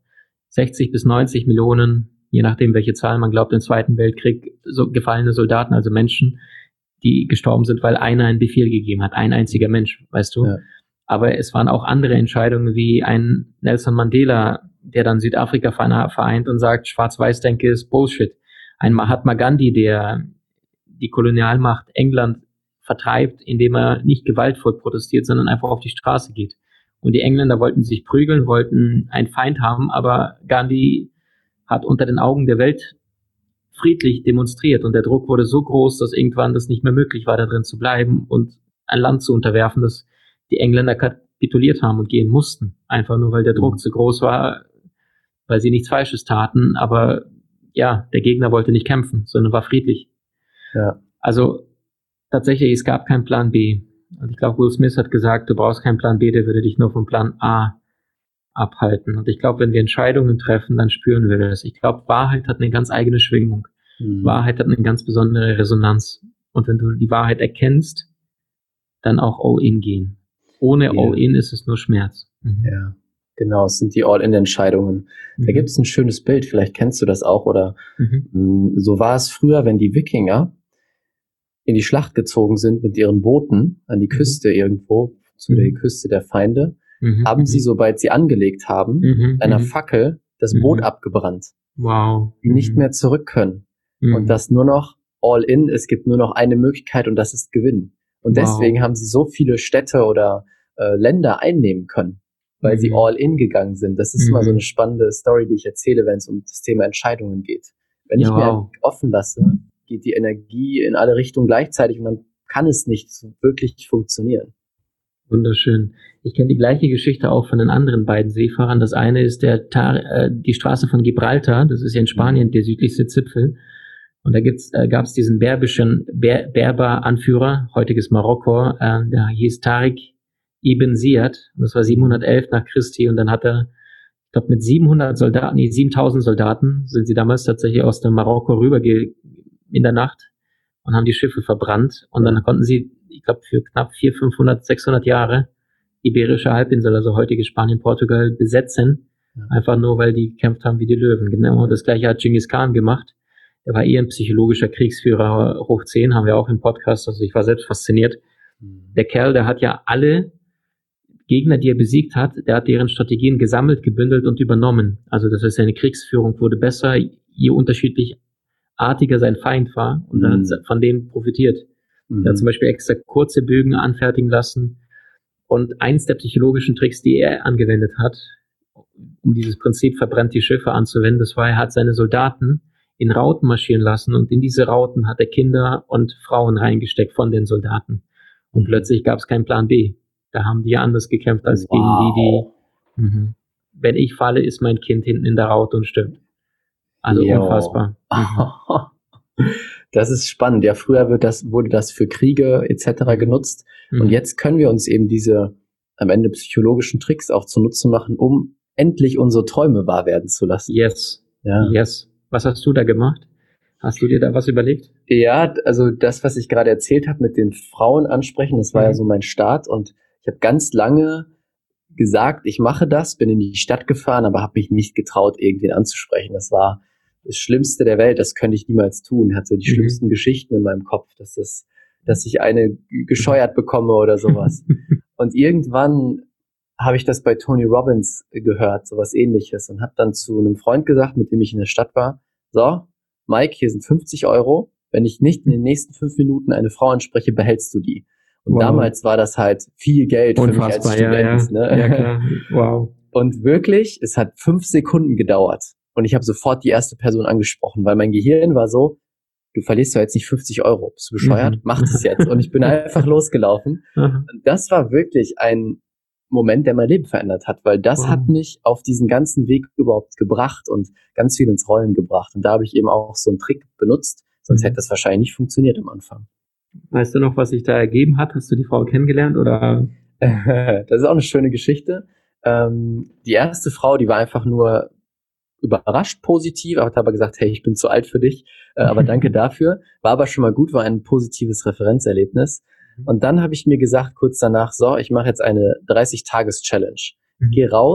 [SPEAKER 2] 60 bis 90 Millionen, je nachdem, welche Zahl man glaubt, im Zweiten Weltkrieg, so gefallene Soldaten, also Menschen, die gestorben sind, weil einer einen Befehl gegeben hat, ein einziger Mensch, weißt du. Ja. Aber es waren auch andere Entscheidungen, wie ein Nelson Mandela, der dann Südafrika vereint und sagt, Schwarz-Weiß-Denke ist Bullshit. Ein Mahatma Gandhi, der die Kolonialmacht England vertreibt, indem er nicht gewaltvoll protestiert, sondern einfach auf die Straße geht. Und die Engländer wollten sich prügeln, wollten einen Feind haben, aber Gandhi hat unter den Augen der Welt friedlich demonstriert und der Druck wurde so groß, dass irgendwann das nicht mehr möglich war, da drin zu bleiben und ein Land zu unterwerfen, dass die Engländer kapituliert haben und gehen mussten. Einfach nur, weil der Druck zu groß war, weil sie nichts Falsches taten, aber ja, der Gegner wollte nicht kämpfen, sondern war friedlich. Ja. Also tatsächlich, es gab keinen Plan B. Und ich glaube, Will Smith hat gesagt, du brauchst keinen Plan B, der würde dich nur vom Plan A abhalten. Und ich glaube, wenn wir Entscheidungen treffen, dann spüren wir das. Ich glaube, Wahrheit hat eine ganz eigene Schwingung. Wahrheit hat eine ganz besondere Resonanz. Und wenn du die Wahrheit erkennst, dann auch All-In gehen. Ohne All-In ist es nur Schmerz.
[SPEAKER 1] Ja, genau, es sind die All-In-Entscheidungen. Da gibt es ein schönes Bild, vielleicht kennst du das auch, oder so war es früher, wenn die Wikinger in die Schlacht gezogen sind mit ihren Booten an die Küste irgendwo, zu der Küste der Feinde, haben sie, sobald sie angelegt haben, mit einer Fackel das Boot abgebrannt.
[SPEAKER 2] Wow.
[SPEAKER 1] Die nicht mehr zurück können. Und das nur noch All-In, es gibt nur noch eine Möglichkeit und das ist Gewinnen. Und deswegen haben sie so viele Städte oder Länder einnehmen können, weil sie All-In gegangen sind. Das ist immer so eine spannende Story, die ich erzähle, wenn es um das Thema Entscheidungen geht. Wenn ich mir offen lasse, geht die Energie in alle Richtungen gleichzeitig und dann kann es nicht wirklich funktionieren.
[SPEAKER 2] Wunderschön. Ich kenne die gleiche Geschichte auch von den anderen beiden Seefahrern. Das eine ist die Straße von Gibraltar, das ist ja in Spanien der südlichste Zipfel. Und da gab es diesen Berber-Anführer, heutiges Marokko, der hieß Tariq ibn Ziyad. Das war 711 nach Christi und dann hat er, ich glaube mit 7000 Soldaten sind sie damals tatsächlich aus dem Marokko rüber in der Nacht und haben die Schiffe verbrannt und dann konnten sie, ich glaube für knapp 400, 500, 600 Jahre Iberische Halbinsel, also heutige Spanien, Portugal, besetzen, einfach nur, weil die gekämpft haben wie die Löwen. Genau das gleiche hat Genghis Khan gemacht. Er war eher ein psychologischer Kriegsführer hoch 10, haben wir auch im Podcast, also ich war selbst fasziniert. Der Kerl, der hat ja alle Gegner, die er besiegt hat, der hat deren Strategien gesammelt, gebündelt und übernommen. Also das heißt, seine Kriegsführung wurde besser, je unterschiedlich artiger sein Feind war und dann hat von dem profitiert. Er hat zum Beispiel extra kurze Bögen anfertigen lassen und eins der psychologischen Tricks, die er angewendet hat, um dieses Prinzip verbrennt die Schiffe anzuwenden, das war, er hat seine Soldaten in Rauten marschieren lassen und in diese Rauten hat er Kinder und Frauen reingesteckt von den Soldaten. Und plötzlich gab es keinen Plan B. Da haben die anders gekämpft als gegen die wenn ich falle, ist mein Kind hinten in der Raute und stirbt. Also unfassbar.
[SPEAKER 1] Das ist spannend. Ja, früher wurde das für Kriege etc. genutzt. Und jetzt können wir uns eben diese am Ende psychologischen Tricks auch zunutze machen, um endlich unsere Träume wahr werden zu lassen.
[SPEAKER 2] Yes. Was hast du da gemacht? Hast du dir da was überlegt?
[SPEAKER 1] Ja, also das, was ich gerade erzählt habe mit den Frauen ansprechen, das war ja so mein Start. Und ich habe ganz lange gesagt, ich mache das, bin in die Stadt gefahren, aber habe mich nicht getraut, irgendwen anzusprechen. Das war das Schlimmste der Welt, das könnte ich niemals tun. Hatte die schlimmsten Geschichten in meinem Kopf, dass ich eine gescheuert bekomme oder sowas. Und irgendwann habe ich das bei Tony Robbins gehört, sowas Ähnliches, und habe dann zu einem Freund gesagt, mit dem ich in der Stadt war, so, Mike, hier sind 50 €, wenn ich nicht in den nächsten 5 Minuten eine Frau anspreche, behältst du die. Und damals war das halt viel Geld für mich als Student. Ne?
[SPEAKER 2] Ja, klar. Wow.
[SPEAKER 1] Und wirklich, es hat 5 Sekunden gedauert. Und ich habe sofort die erste Person angesprochen, weil mein Gehirn war so, du verlierst doch jetzt nicht 50 €. Bist du bescheuert? Mach das jetzt. Und ich bin einfach losgelaufen. Und das war wirklich ein Moment, der mein Leben verändert hat, weil das hat mich auf diesen ganzen Weg überhaupt gebracht und ganz viel ins Rollen gebracht. Und da habe ich eben auch so einen Trick benutzt, sonst hätte das wahrscheinlich nicht funktioniert am Anfang.
[SPEAKER 2] Weißt du noch, was sich da ergeben hat? Hast du die Frau kennengelernt oder?
[SPEAKER 1] Das ist auch eine schöne Geschichte. Die erste Frau, die war einfach nur überrascht positiv, hat aber gesagt, hey, ich bin zu alt für dich, aber danke dafür. War aber schon mal gut, war ein positives Referenzerlebnis. Und dann habe ich mir gesagt, kurz danach, so, ich mache jetzt eine 30-Tages-Challenge. Ich gehe raus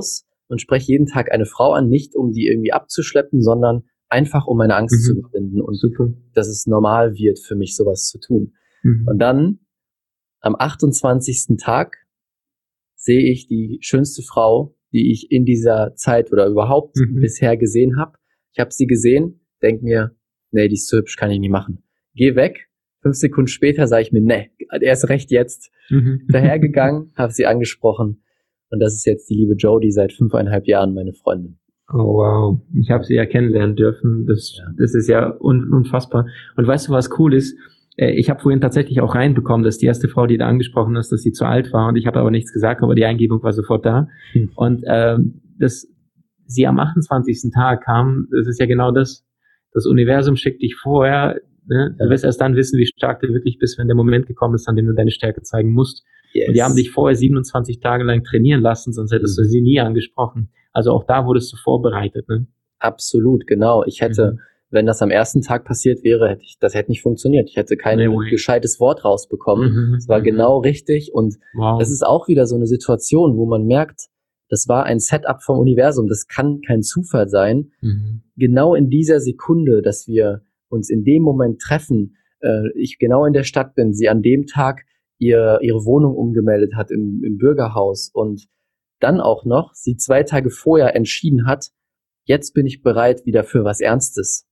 [SPEAKER 1] und spreche jeden Tag eine Frau an, nicht um die irgendwie abzuschleppen, sondern einfach um meine Angst zu überwinden und
[SPEAKER 2] super,
[SPEAKER 1] dass es normal wird für mich, sowas zu tun. Und dann am 28. Tag sehe ich die schönste Frau, die ich in dieser Zeit oder überhaupt bisher gesehen habe. Ich habe sie gesehen, denk mir, nee, die ist zu hübsch, kann ich nicht machen. Geh weg. 5 Sekunden später sage ich mir, nee, erst recht jetzt. Dahergegangen, habe sie angesprochen. Und das ist jetzt die liebe Jodie, seit 5,5 Jahren meine Freundin.
[SPEAKER 2] Oh wow, ich habe sie ja kennenlernen dürfen. Das ist ja unfassbar. Und weißt du, was cool ist? Ich habe vorhin tatsächlich auch reinbekommen, dass die erste Frau, die da angesprochen ist, dass sie zu alt war. Und ich habe aber nichts gesagt, aber die Eingebung war sofort da. Und dass sie am 28. Tag kam, das ist ja genau das. Das Universum schickt dich vorher. Ne? Du wirst erst dann wissen, wie stark du wirklich bist, wenn der Moment gekommen ist, an dem du deine Stärke zeigen musst. Yes. Und die haben dich vorher 27 Tage lang trainieren lassen, sonst hättest du sie nie angesprochen. Also auch da wurdest du vorbereitet. Ne?
[SPEAKER 1] Absolut, genau. Ich hätte, wenn das am ersten Tag passiert wäre, das hätte nicht funktioniert. Ich hätte kein gescheites Wort rausbekommen. Es war genau richtig. Und das ist auch wieder so eine Situation, wo man merkt, das war ein Setup vom Universum. Das kann kein Zufall sein. Genau in dieser Sekunde, dass wir uns in dem Moment treffen, ich genau in der Stadt bin, sie an dem Tag ihre Wohnung umgemeldet hat im Bürgerhaus und dann auch noch sie 2 Tage vorher entschieden hat, jetzt bin ich bereit wieder für was Ernstes.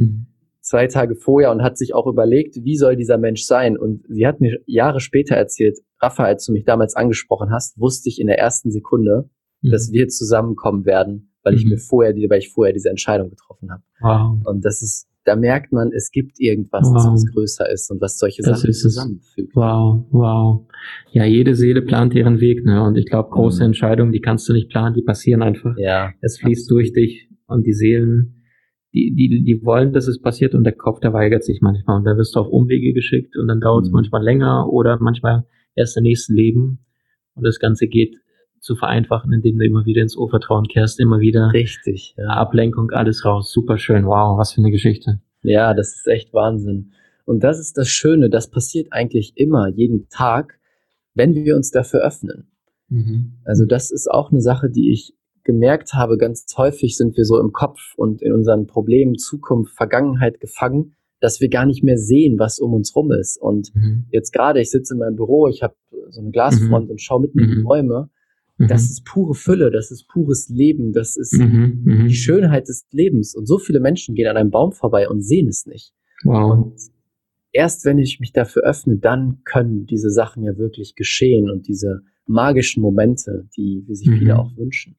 [SPEAKER 1] 2 Tage vorher und hat sich auch überlegt, wie soll dieser Mensch sein? Und sie hat mir Jahre später erzählt, Rafa, als du mich damals angesprochen hast, wusste ich in der ersten Sekunde, dass wir zusammenkommen werden, weil ich vorher diese Entscheidung getroffen habe.
[SPEAKER 2] Wow.
[SPEAKER 1] Und da merkt man, es gibt irgendwas, was größer ist und was solche Sachen zusammenfügt.
[SPEAKER 2] Wow. Ja, jede Seele plant ihren Weg, ne? Und ich glaube, große Entscheidungen, die kannst du nicht planen, die passieren einfach.
[SPEAKER 1] Ja.
[SPEAKER 2] Es fließt durch dich und die Seelen, die wollen, dass es passiert und der Kopf, der weigert sich manchmal und da wirst du auf Umwege geschickt und dann dauert es manchmal länger oder manchmal erst im nächsten Leben und das Ganze geht zu vereinfachen, indem du immer wieder ins Urvertrauen kehrst, immer wieder.
[SPEAKER 1] Richtig. Ja.
[SPEAKER 2] Ablenkung, alles raus. Super schön. Wow, was für eine Geschichte.
[SPEAKER 1] Ja, das ist echt Wahnsinn. Und das ist das Schöne, das passiert eigentlich immer, jeden Tag, wenn wir uns dafür öffnen. Also das ist auch eine Sache, die ich gemerkt habe, ganz häufig sind wir so im Kopf und in unseren Problemen, Zukunft, Vergangenheit gefangen, dass wir gar nicht mehr sehen, was um uns rum ist. Und jetzt gerade, ich sitze in meinem Büro, ich habe so eine Glasfront und schaue mitten in die Bäume. Das ist pure Fülle, das ist pures Leben, das ist die Schönheit des Lebens. Und so viele Menschen gehen an einem Baum vorbei und sehen es nicht.
[SPEAKER 2] Wow.
[SPEAKER 1] Und erst wenn ich mich dafür öffne, dann können diese Sachen ja wirklich geschehen und diese magischen Momente, die sich viele auch wünschen.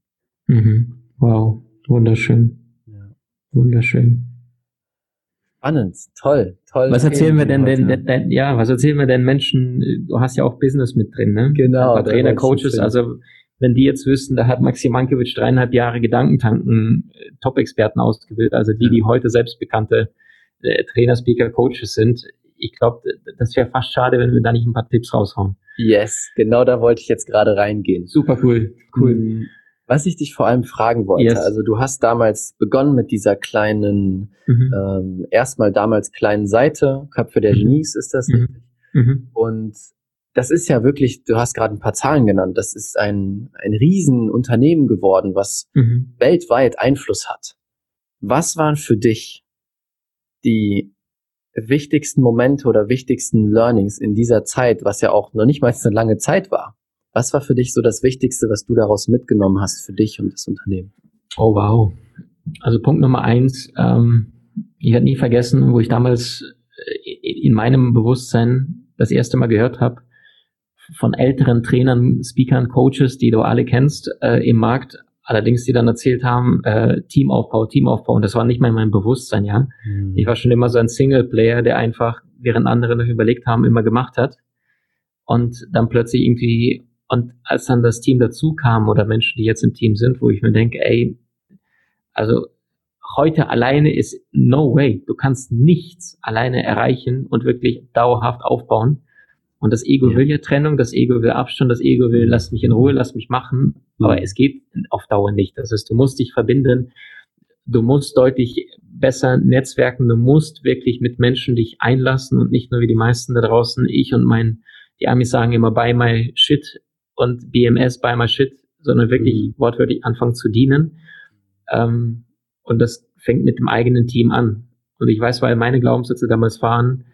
[SPEAKER 2] Wow, wunderschön. Ja. Wunderschön.
[SPEAKER 1] Spannend, toll.
[SPEAKER 2] Was erzählen wir denn was erzählen wir denn Menschen? Du hast ja auch Business mit drin, ne?
[SPEAKER 1] Genau.
[SPEAKER 2] Trainer, Coaches, also wenn die jetzt wüssten, da hat Maxi Mankiewicz 3,5 Jahre Gedankentanken Top-Experten ausgebildet, also die heute selbst bekannte Trainer, Speaker, Coaches sind. Ich glaube, das wäre fast schade, wenn wir da nicht ein paar Tipps raushauen.
[SPEAKER 1] Yes, genau da wollte ich jetzt gerade reingehen.
[SPEAKER 2] Super cool.
[SPEAKER 1] Was ich dich vor allem fragen wollte, also du hast damals begonnen mit dieser kleinen, erstmal damals kleinen Seite, Köpfe der Genies ist das richtig? Und das ist ja wirklich, du hast gerade ein paar Zahlen genannt, das ist ein Riesenunternehmen geworden, was weltweit Einfluss hat. Was waren für dich die wichtigsten Momente oder wichtigsten Learnings in dieser Zeit, was ja auch noch nicht mal eine lange Zeit war? Was war für dich so das Wichtigste, was du daraus mitgenommen hast für dich und das Unternehmen?
[SPEAKER 2] Oh wow. Also Punkt Nummer 1, ich werde nie vergessen, wo ich damals in meinem Bewusstsein das erste Mal gehört habe, von älteren Trainern, Speakern, Coaches, die du alle kennst, im Markt, allerdings die dann erzählt haben, Teamaufbau. Und das war nicht mal in meinem Bewusstsein, ja. Ich war schon immer so ein Singleplayer, der einfach, während andere noch überlegt haben, immer gemacht hat. Und dann plötzlich irgendwie, und als dann das Team dazu kam oder Menschen, die jetzt im Team sind, wo ich mir denke, also heute alleine ist no way. Du kannst nichts alleine erreichen und wirklich dauerhaft aufbauen. Und das Ego will ja Trennung, das Ego will Abstand, das Ego will, lass mich in Ruhe, lass mich machen. Aber es geht auf Dauer nicht. Das heißt, du musst dich verbinden, du musst deutlich besser netzwerken, du musst wirklich mit Menschen dich einlassen und nicht nur wie die meisten da draußen, ich und die Amis sagen immer buy my shit und BMS buy my shit, sondern wirklich wortwörtlich anfangen zu dienen. Und das fängt mit dem eigenen Team an. Und ich weiß, weil meine Glaubenssätze damals waren,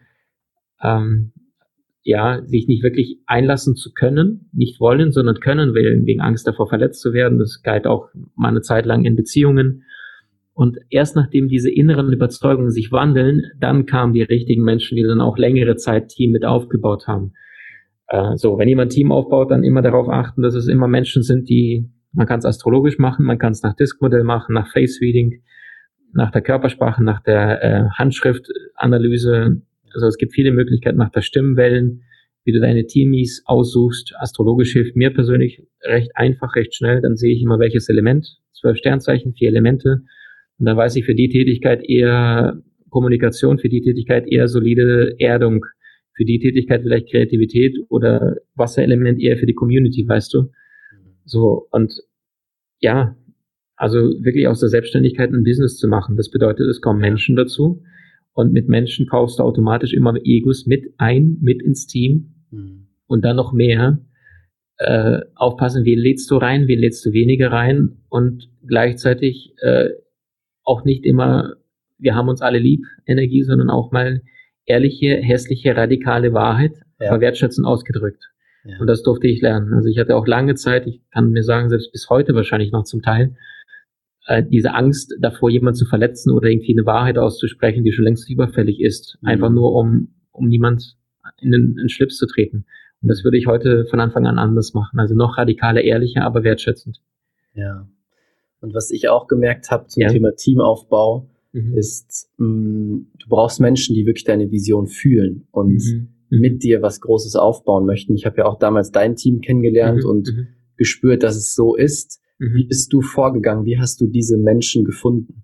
[SPEAKER 2] sich nicht wirklich einlassen zu können, nicht wollen, sondern können, wegen Angst davor verletzt zu werden. Das galt auch mal eine Zeit lang in Beziehungen. Und erst nachdem diese inneren Überzeugungen sich wandeln, dann kamen die richtigen Menschen, die dann auch längere Zeit Team mit aufgebaut haben. Wenn jemand ein Team aufbaut, dann immer darauf achten, dass es immer Menschen sind, man kann es astrologisch machen, man kann es nach Diskmodell machen, nach Face Reading, nach der Körpersprache, nach der Handschriftanalyse. Also es gibt viele Möglichkeiten nach der Stimmwellen, wie du deine Teamies aussuchst. Astrologisch hilft mir persönlich recht einfach, recht schnell. Dann sehe ich immer, welches Element, 12 Sternzeichen, 4 Elemente. Und dann weiß ich für die Tätigkeit eher Kommunikation, für die Tätigkeit eher solide Erdung, für die Tätigkeit vielleicht Kreativität oder Wasserelement eher für die Community, weißt du? Also wirklich aus der Selbstständigkeit ein Business zu machen. Das bedeutet, es kommen Menschen dazu und mit Menschen kaufst du automatisch immer Egos mit ins Team und dann noch mehr. Aufpassen, wen lädst du rein, wen lädst du weniger rein und gleichzeitig auch nicht immer, wir haben uns alle lieb, Energie, sondern auch mal ehrliche, hässliche, radikale Wahrheit, aber wertschätzend ausgedrückt. Ja. Und das durfte ich lernen. Also ich hatte auch lange Zeit, ich kann mir sagen, selbst bis heute wahrscheinlich noch zum Teil, diese Angst davor, jemanden zu verletzen oder irgendwie eine Wahrheit auszusprechen, die schon längst überfällig ist. Einfach nur, um niemand in den Schlips zu treten. Und das würde ich heute von Anfang an anders machen. Also noch radikaler, ehrlicher, aber wertschätzend.
[SPEAKER 1] Ja. Und was ich auch gemerkt habe zum Thema Teamaufbau, ist, du brauchst Menschen, die wirklich deine Vision fühlen und mit dir was Großes aufbauen möchten. Ich habe ja auch damals dein Team kennengelernt und gespürt, dass es so ist. Wie bist du vorgegangen? Wie hast du diese Menschen gefunden?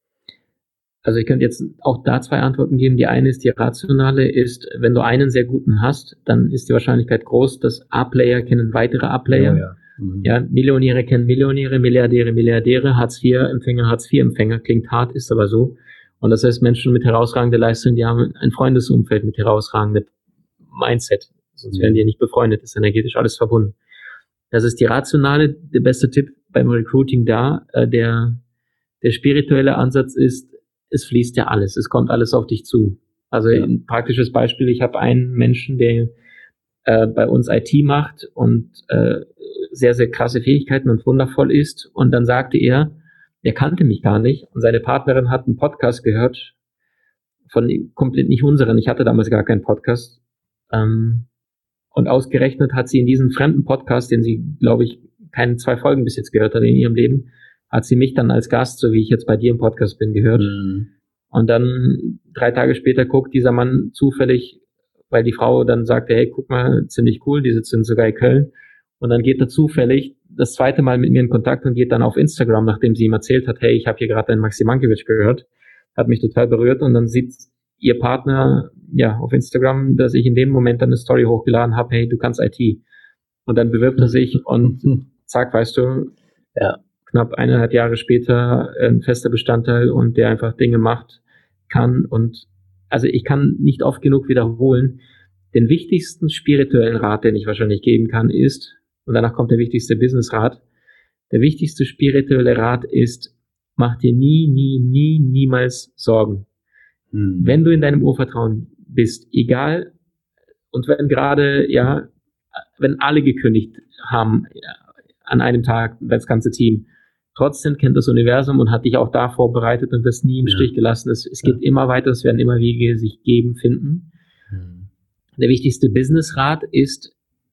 [SPEAKER 2] Also ich könnte jetzt auch da 2 Antworten geben. Die eine ist, die rationale ist, wenn du einen sehr guten hast, dann ist die Wahrscheinlichkeit groß, dass A-Player kennen weitere A-Player. Ja, Millionäre kennen Millionäre, Milliardäre, Milliardäre, Hartz-IV-Empfänger, Hartz-IV-Empfänger, klingt hart, ist aber so. Und das heißt, Menschen mit herausragender Leistung, die haben ein Freundesumfeld mit herausragendem Mindset. Sonst wären die ja nicht befreundet, ist energetisch alles verbunden. Das ist die rationale, der beste Tipp beim Recruiting da. Der spirituelle Ansatz ist, es fließt ja alles, es kommt alles auf dich zu. Also ein praktisches Beispiel, ich habe einen Menschen, der bei uns IT macht und sehr, sehr krasse Fähigkeiten und wundervoll ist. Und dann sagte er kannte mich gar nicht. Und seine Partnerin hat einen Podcast gehört, von komplett nicht unseren. Ich hatte damals gar keinen Podcast. Und ausgerechnet hat sie in diesem fremden Podcast, den sie, glaube ich, keine 2 Folgen bis jetzt gehört hat in ihrem Leben, hat sie mich dann als Gast, so wie ich jetzt bei dir im Podcast bin, gehört. Und dann 3 Tage später guckt dieser Mann zufällig, weil die Frau dann sagte, hey, guck mal, ziemlich cool, die sitzen sogar in Köln. Und dann geht er zufällig das 2. Mal mit mir in Kontakt und geht dann auf Instagram, nachdem sie ihm erzählt hat, hey, ich habe hier gerade einen Maxi Mankiewicz gehört, hat mich total berührt. Und dann sieht ihr Partner auf Instagram, dass ich in dem Moment dann eine Story hochgeladen habe, hey, du kannst IT. Und dann bewirbt er sich und zack, weißt du, knapp 1,5 Jahre später ein fester Bestandteil und der einfach Dinge macht kann. Und also ich kann nicht oft genug wiederholen, den wichtigsten spirituellen Rat, den ich wahrscheinlich geben kann, ist, und danach kommt der wichtigste Business-Rat, der wichtigste spirituelle Rat ist, mach dir niemals Sorgen. Wenn du in deinem Urvertrauen bist, egal, und wenn gerade, wenn alle gekündigt haben an einem Tag, das ganze Team, trotzdem kennt das Universum und hat dich auch da vorbereitet und wirst nie im Stich gelassen. Es geht immer weiter, es werden immer Wege sich finden. Der wichtigste Business-Rat ist,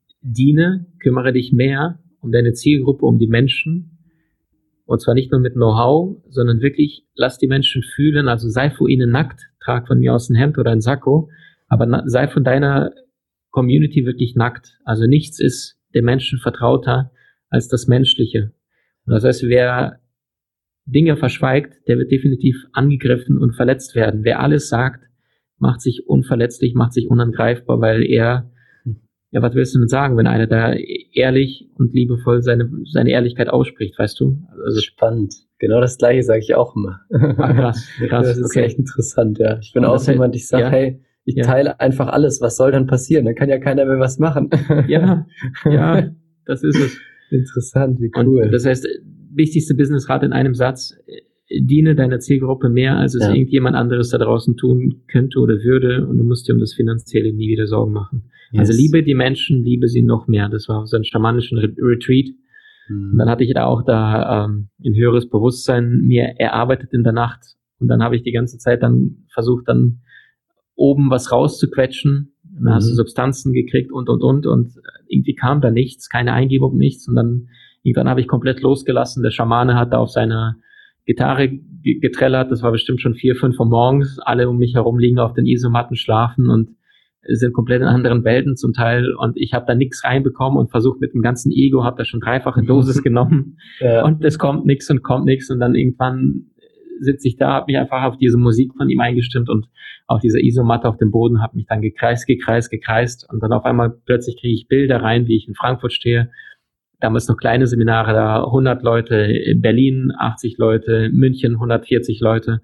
[SPEAKER 2] kümmere dich mehr um deine Zielgruppe, um die Menschen. Und zwar nicht nur mit Know-how, sondern wirklich, lass die Menschen fühlen, also sei vor ihnen nackt, trag von mir aus ein Hemd oder ein Sakko, aber sei von deiner Community wirklich nackt. Also nichts ist dem Menschen vertrauter als das Menschliche. Das heißt, wer Dinge verschweigt, der wird definitiv angegriffen und verletzt werden. Wer alles sagt, macht sich unverletzlich, macht sich unangreifbar, weil er, was willst du denn sagen, wenn einer da ehrlich und liebevoll seine Ehrlichkeit ausspricht, weißt du?
[SPEAKER 1] Also spannend. Genau das Gleiche sage ich auch immer.
[SPEAKER 2] Krass.
[SPEAKER 1] Das ist echt interessant, ja. Ich bin auch jemand, ich sage, hey, ich teile einfach alles, was soll dann passieren? Dann kann ja keiner mehr was machen.
[SPEAKER 2] Ja, das ist es.
[SPEAKER 1] Interessant, wie cool.
[SPEAKER 2] Und das heißt, wichtigste Businessrat in einem Satz: Diene deiner Zielgruppe mehr, als es irgendjemand anderes da draußen tun könnte oder würde, und du musst dir um das Finanzielle nie wieder Sorgen machen. Yes. Also liebe die Menschen, liebe sie noch mehr. Das war so ein schamanischen Retreat. Und dann hatte ich da auch ein höheres Bewusstsein mir erarbeitet in der Nacht. Und dann habe ich die ganze Zeit dann versucht, dann oben was rauszuquetschen. Und dann hast du Substanzen gekriegt und. Und irgendwie kam da nichts, keine Eingebung, nichts. Und dann irgendwann habe ich komplett losgelassen. Der Schamane hat da auf seiner Gitarre getrellert. Das war bestimmt schon 4, 5 Uhr morgens. Alle um mich herum liegen auf den Isomatten, schlafen und sind komplett in anderen Welten zum Teil. Und ich habe da nichts reinbekommen und versucht mit dem ganzen Ego, habe da schon 3-fache Dosis genommen. Ja. Und es kommt nichts und kommt nichts. Und dann irgendwann sitze ich da, habe mich einfach auf diese Musik von ihm eingestimmt und auf dieser Isomatte auf dem Boden, habe mich dann gekreist. Und dann auf einmal plötzlich kriege ich Bilder rein, wie ich in Frankfurt stehe. Damals noch kleine Seminare da, 100 Leute, in Berlin 80 Leute, München 140 Leute,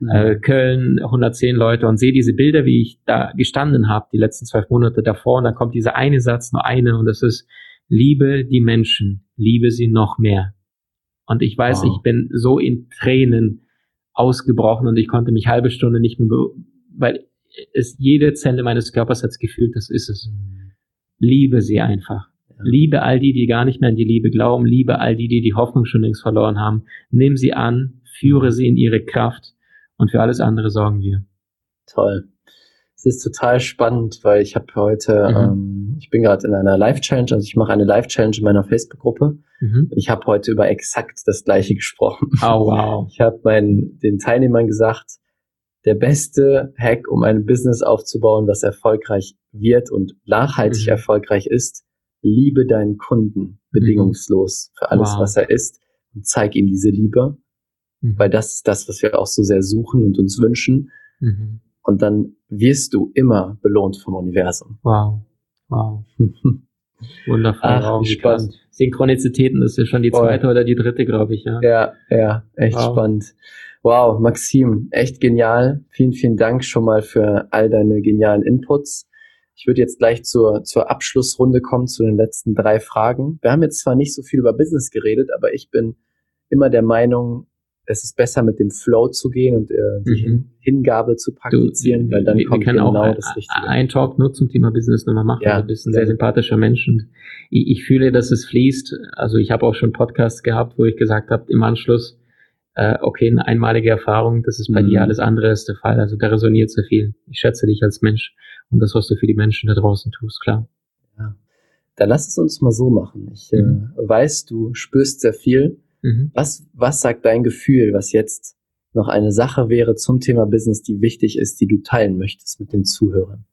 [SPEAKER 2] Köln 110 Leute, und sehe diese Bilder, wie ich da gestanden habe, die letzten 12 Monate davor, und da kommt dieser eine Satz, nur eine, und das ist: Liebe die Menschen, liebe sie noch mehr. Und ich weiß, ich bin so in Tränen ausgebrochen und ich konnte mich halbe Stunde nicht mehr, weil jede Zelle meines Körpers hat gefühlt, das ist es. Liebe sie einfach. Liebe all die gar nicht mehr an die Liebe glauben. Liebe all die Hoffnung schon längst verloren haben. Nimm sie an, führe sie in ihre Kraft, und für alles andere sorgen wir.
[SPEAKER 1] Toll. Es ist total spannend, weil ich habe heute, ich bin gerade in einer Live-Challenge, also ich mache eine Live-Challenge in meiner Facebook-Gruppe. Ich habe heute über exakt das Gleiche gesprochen.
[SPEAKER 2] Oh, wow.
[SPEAKER 1] Ich habe den Teilnehmern gesagt, der beste Hack, um ein Business aufzubauen, was erfolgreich wird und nachhaltig erfolgreich ist: Liebe deinen Kunden bedingungslos für alles, was er ist, und zeig ihm diese Liebe, weil das ist das, was wir auch so sehr suchen und uns wünschen. Und dann wirst du immer belohnt vom Universum.
[SPEAKER 2] Wow. Wundervoll.
[SPEAKER 1] Ach, wie spannend.
[SPEAKER 2] Synchronizitäten, das ist ja schon die 2. oder die 3., glaube ich.
[SPEAKER 1] Ja, echt spannend. Wow, Maxim, echt genial. Vielen, vielen Dank schon mal für all deine genialen Inputs. Ich würde jetzt gleich zur Abschlussrunde kommen, zu den letzten 3 Fragen. Wir haben jetzt zwar nicht so viel über Business geredet, aber ich bin immer der Meinung, es ist besser, mit dem Flow zu gehen und die Hingabe zu praktizieren, weil dann kommt genau das Richtige.
[SPEAKER 2] Ein Talk nur zum Thema Business nochmal machen. Ja, du bist ein sehr sympathischer Mensch, und ich fühle, dass es fließt. Also ich habe auch schon Podcasts gehabt, wo ich gesagt habe, im Anschluss, okay, eine einmalige Erfahrung, das ist bei dir, alles andere ist der Fall. Also da resoniert sehr viel. Ich schätze dich als Mensch und das, was du für die Menschen da draußen tust, klar.
[SPEAKER 1] Ja. Dann lass es uns mal so machen. Ich weiß, du spürst sehr viel. Was sagt dein Gefühl, was jetzt noch eine Sache wäre zum Thema Business, die wichtig ist, die du teilen möchtest mit den Zuhörern?